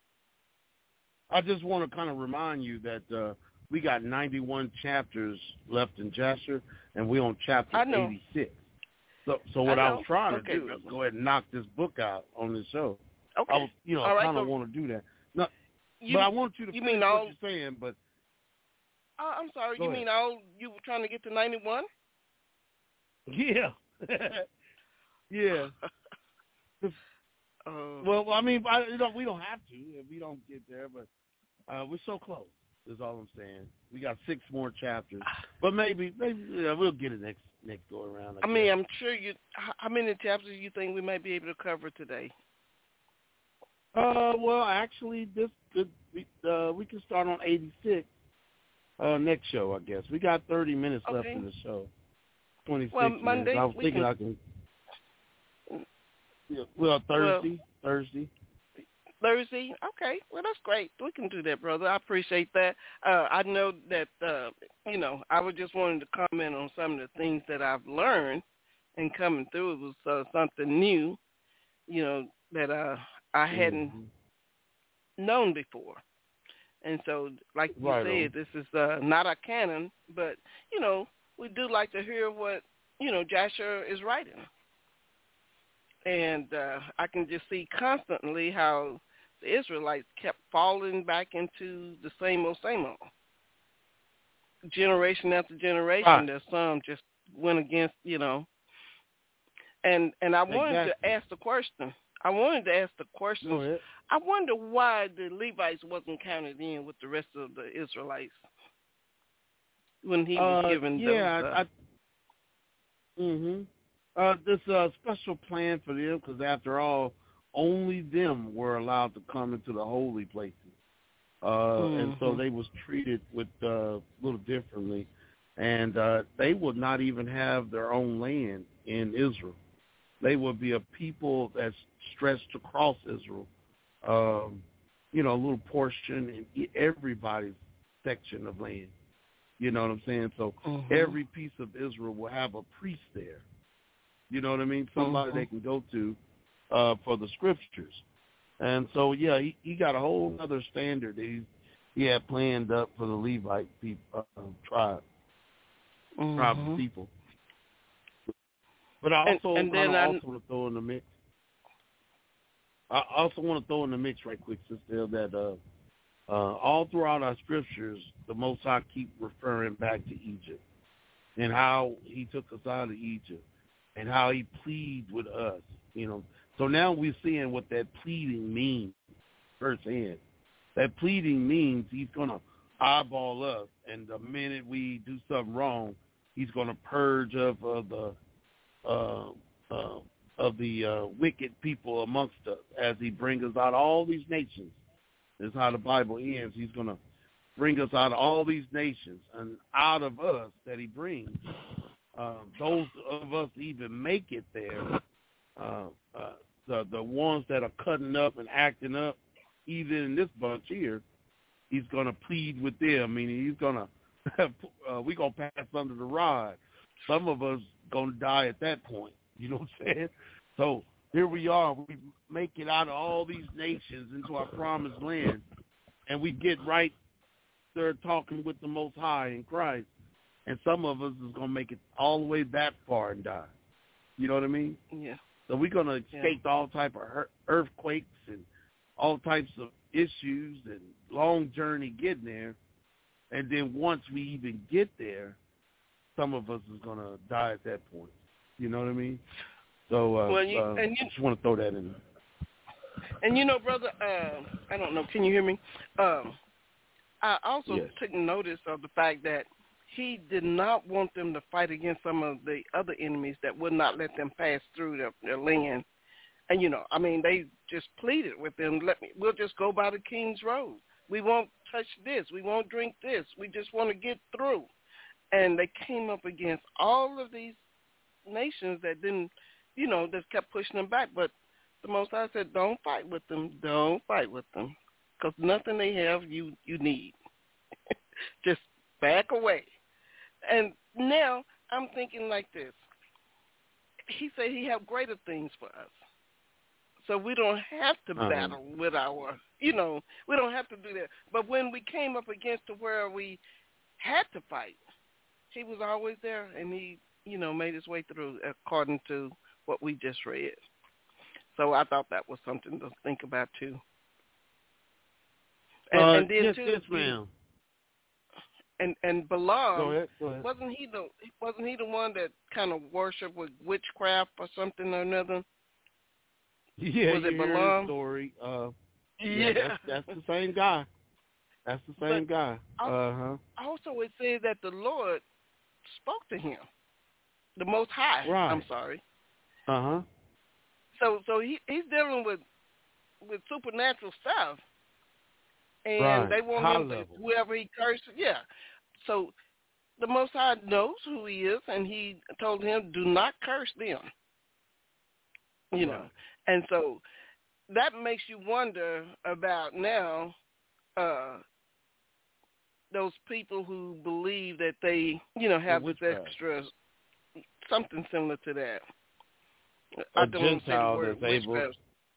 I just want to kind of remind you that we got 91 chapters left in Jasher, and we're on chapter 86. So what I was trying to do is go ahead and knock this book out on this show. Okay. I kind of want to do that. No, but I want you to finish what you're saying. But I'm sorry. You mean all you were trying to get to 91? Yeah. Yeah. Well, I mean, we don't have to if we don't get there, but we're so close. Is all I'm saying. We got 6 more chapters, but maybe we'll get it next go around. I mean, I'm sure how many chapters do you think we might be able to cover today? Well, actually, we can start on 86 next show, I guess. We got 30 minutes left in the show. 26 Monday, minutes. I was thinking I can. Yeah, Thursday. Thursday? Okay. Well, that's great. We can do that, brother. I appreciate that. I know that, I was just wanting to comment on some of the things that I've learned and coming through. It was something new, that I hadn't known before. And so, like you said, this is not a canon, but, we do like to hear what, Jasher is writing. And I can just see constantly how the Israelites kept falling back into the same old. Generation after generation, there's some just went against, And I wanted to ask the question. Go ahead. I wonder why the Levites wasn't counted in with the rest of the Israelites when he was given those. This special plan for them, because after all, only them were allowed to come into the holy places, and so they was treated with a little differently, and they would not even have their own land in Israel. They would be a people that's stretched across Israel, a little portion in everybody's section of land. You know what I'm saying? So every piece of Israel will have a priest there. You know what I mean? Somebody they can go to for the scriptures. And so, he got a whole other standard that he had planned up for the Levite tribe of people. But I also want to throw in the mix. I also want to throw in the mix right quick, Sister, that all throughout our scriptures, the Most High keep referring back to Egypt and how he took us out of Egypt and how he pleads with us, So now we're seeing what that pleading means firsthand. That pleading means he's going to eyeball us, and the minute we do something wrong, he's going to purge of the wicked people amongst us as he brings us out of all these nations. That's how the Bible ends. He's going to bring us out of all these nations, and out of us that he brings, those of us even make it there, the ones that are cutting up and acting up, even in this bunch here, he's going to plead with them. Meaning he's going to, we're going to pass under the rod. Some of us going to die at that point. You know what I'm saying? So here we are. We make it out of all these nations into our promised land, and we get right there talking with the Most High in Christ. And some of us is going to make it all the way that far and die. You know what I mean? Yeah. So we're going to escape all type of earthquakes and all types of issues and long journey getting there. And then once we even get there, some of us is going to die at that point. You know what I mean? So I just want to throw that in there. And, brother, I don't know. Can you hear me? I also took notice of the fact that he did not want them to fight against some of the other enemies that would not let them pass through their land. And, they just pleaded with them, we'll just go by the King's Road. We won't touch this. We won't drink this. We just want to get through. And they came up against all of these nations that didn't, just kept pushing them back. But the Most High said, don't fight with them. Don't fight with them. Because nothing they have you need. Just back away. And now I'm thinking like this. He said he have greater things for us. So we don't have to battle with our, we don't have to do that. But when we came up against to where we had to fight, he was always there, and he, made his way through according to what we just read. So I thought that was something to think about too. And then too, yes, ma'am. And Balaam, go ahead. wasn't he the one that kind of worshipped with witchcraft or something or another? Yeah, was it you hear Balaam? the story. Yeah, that's the same guy. That's the same guy. Also, it said that the Lord spoke to him, the Most High. Right. I'm sorry. So he's dealing with supernatural stuff, and right. they want him to whoever he curses. Yeah. So the Most High knows who he is, and he told him, "Do not curse them." You know, and so that makes you wonder about now those people who believe that they, have this extra, something similar to that. A Gentile that's able.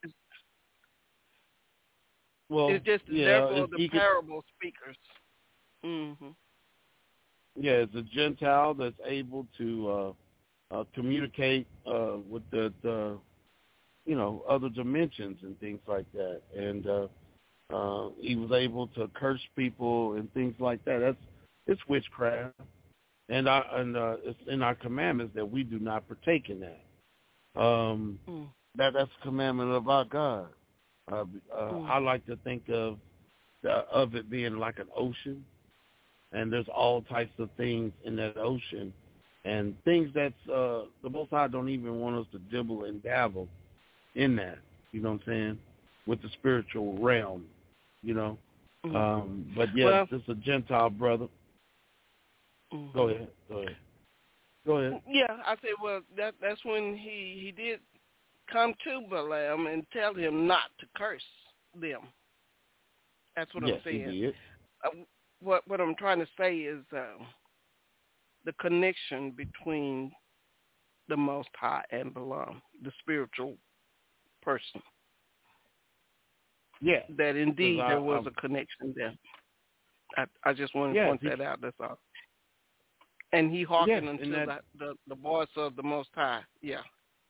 Well, it's just the devil of the parable speakers. Mm-hmm. Yeah, it's a Gentile that's able to communicate with the other dimensions and things like that, and he was able to curse people and things like that. It's witchcraft, and it's in our commandments that we do not partake in that. That's a commandment of our God. I like to think of it being like an ocean, and there's all types of things in that ocean, and things that's the Most High don't even want us to dibble and dabble in that. You know what I'm saying? With the spiritual realm, But yeah, this is a Gentile brother. Go ahead. Yeah, I said, well, that's when he did come to Balaam and tell him not to curse them. That's what I'm saying. He did. What I'm trying to say is the connection between the Most High and Balaam, the spiritual person. Yeah. That indeed there was a connection there. I just want to point that out, that's all. And he hearkened unto the voice of the Most High. Yeah.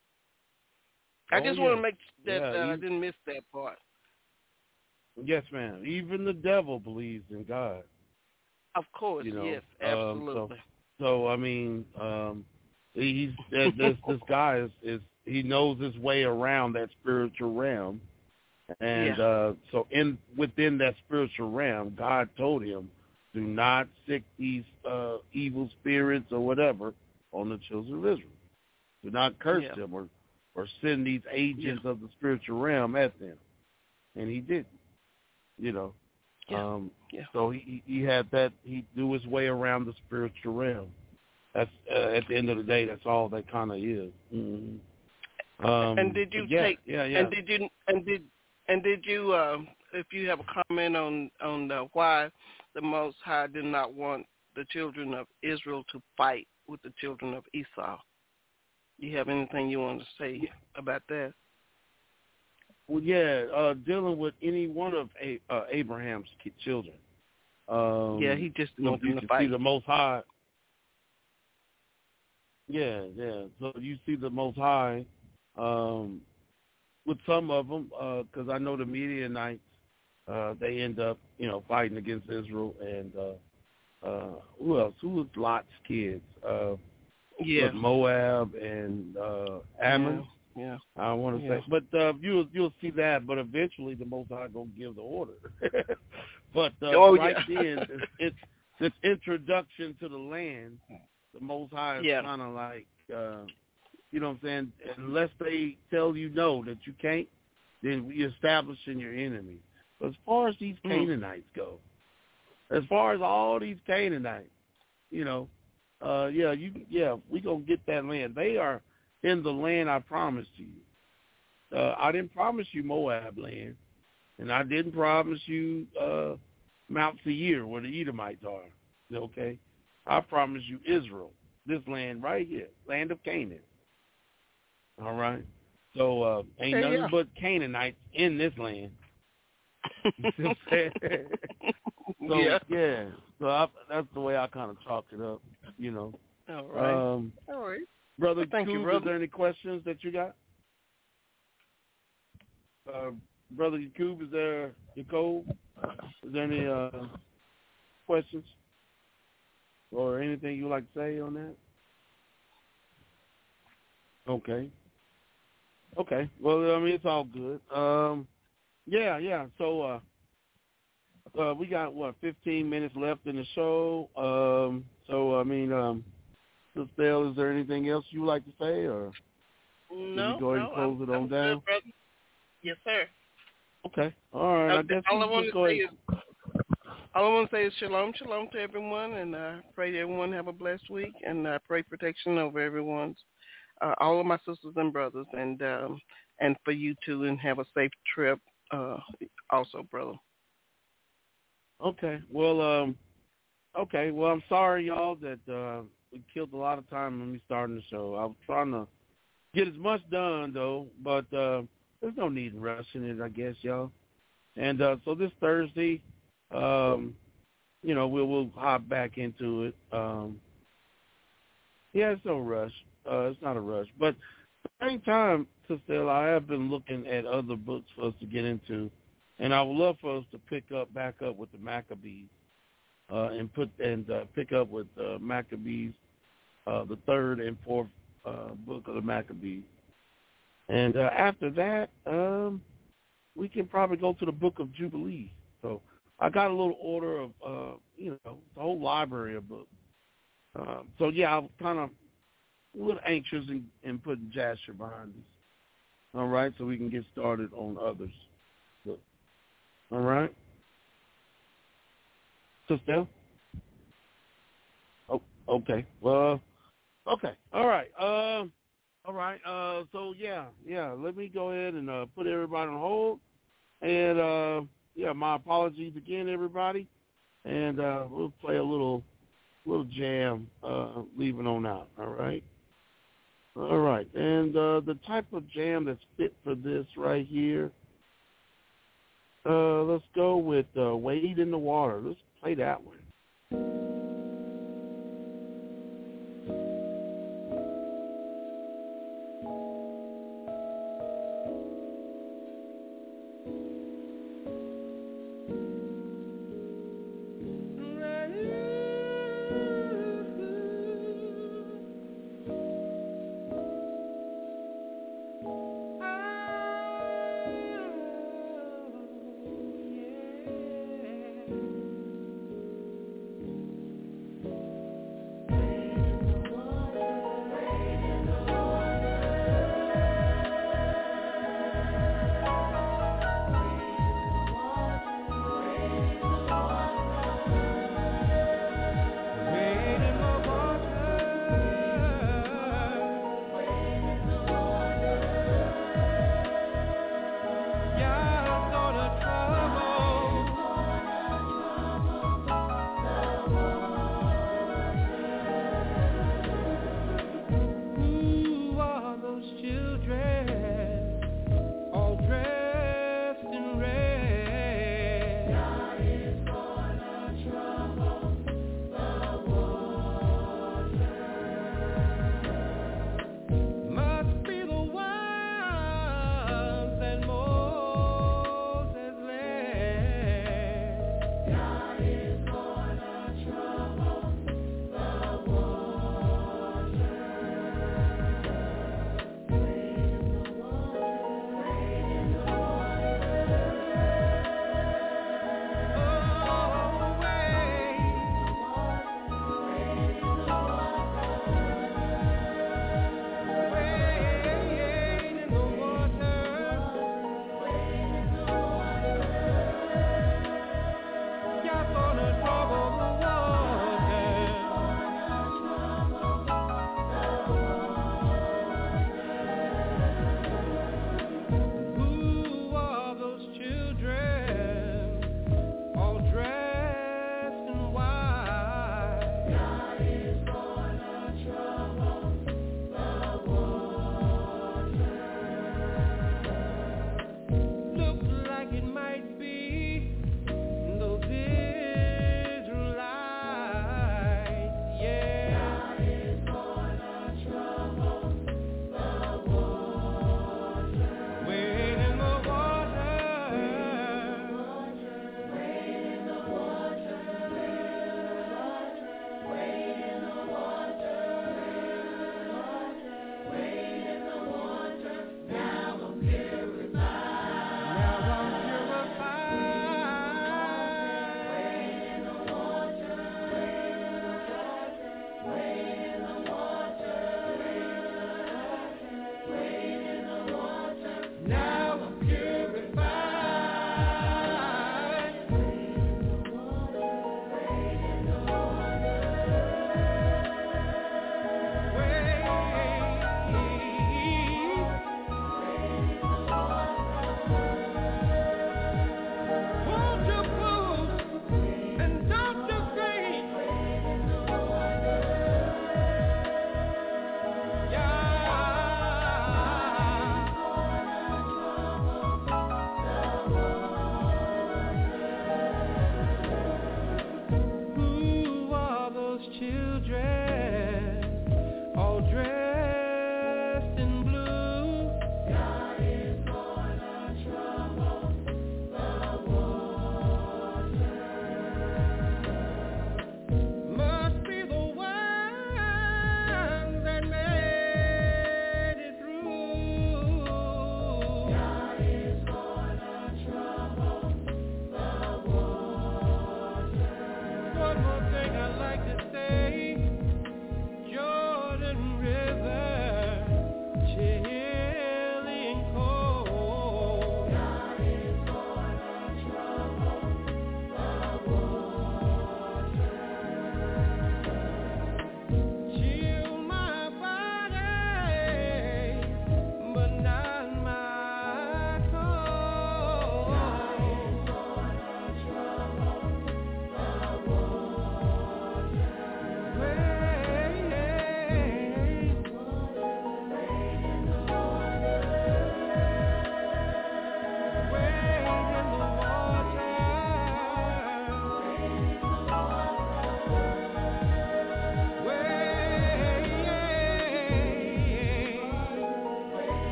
I just want to make that I didn't miss that part. Yes, ma'am. Even the devil believes in God. Of course, yes, absolutely. So I mean, he's this guy is he knows his way around that spiritual realm, and so within that spiritual realm, God told him do not sick these evil spirits or whatever on the children of Israel. Do not curse them or send these agents of the spiritual realm at them. And he didn't, you know. So he had that. He knew his way around the spiritual realm. That's at the end of the day, that's all that kind of is. Mm-hmm. And did you take? And did you? If you have a comment on why the Most High did not want the children of Israel to fight with the children of Esau, you have anything you want to say about that? Well, dealing with any one of Abraham's children. He just didn't want them to fight. See the Most High. Yeah. So you see the Most High with some of them, because I know the Midianites, they end up, fighting against Israel. And who else? Who was Lot's kids? Moab and Ammon. Yeah. I want to say, but you'll see that. But eventually, the Most High gonna give the order. But then, it's this introduction to the land. The Most High is kind of like, you know what I'm saying? Unless they tell you no, that you can't, then we establishing your enemy. But as far as these Canaanites go, as far as all these Canaanites, we gonna get that land. They are in the land I promised you. I didn't promise you Moab land, and I didn't promise you Mount Seir, where the Edomites are. Okay, I promised you Israel, this land right here, land of Canaan. All right, so ain't nothing but Canaanites in this land. You see what I'm saying? So that's the way I kind of chalk it up. All right. All right. Brother, thank you, brother. Is there any questions that you got? Brother Yakub, is there any questions or anything you'd like to say on that? Okay. Well, I mean, it's all good. So we got 15 minutes left in the show. Sister, is there anything else you would like to say, or no? We go ahead and close it on down? Good, yes, sir. Okay. All right. All I want to say is shalom to everyone, and I pray that everyone have a blessed week, and I pray protection over everyone's, all of my sisters and brothers, and for you too, and have a safe trip, also, brother. Okay. Well, I'm sorry, y'all, that we killed a lot of time when we started the show. I was trying to get as much done, though, but there's no need in rushing it, I guess, y'all. And so this Thursday, we'll hop back into it. It's no rush. It's not a rush. But at the same time, Sister, I have been looking at other books for us to get into, and I would love for us to back up with the Maccabees. And pick up with Maccabees, the third and fourth book of the Maccabees. And after that, we can probably go to the book of Jubilees. So I got a little order of, the whole library of books. I'm kind of a little anxious in putting Jasher behind us. All right, so we can get started on others. All right. Sister? Oh, okay. Well, okay. All right. Let me go ahead and put everybody on hold. And, my apologies again, everybody. And we'll play a little jam leaving on out. All right? All right. And the type of jam that's fit for this right here, let's go with Wade in the Water. Let's play that one.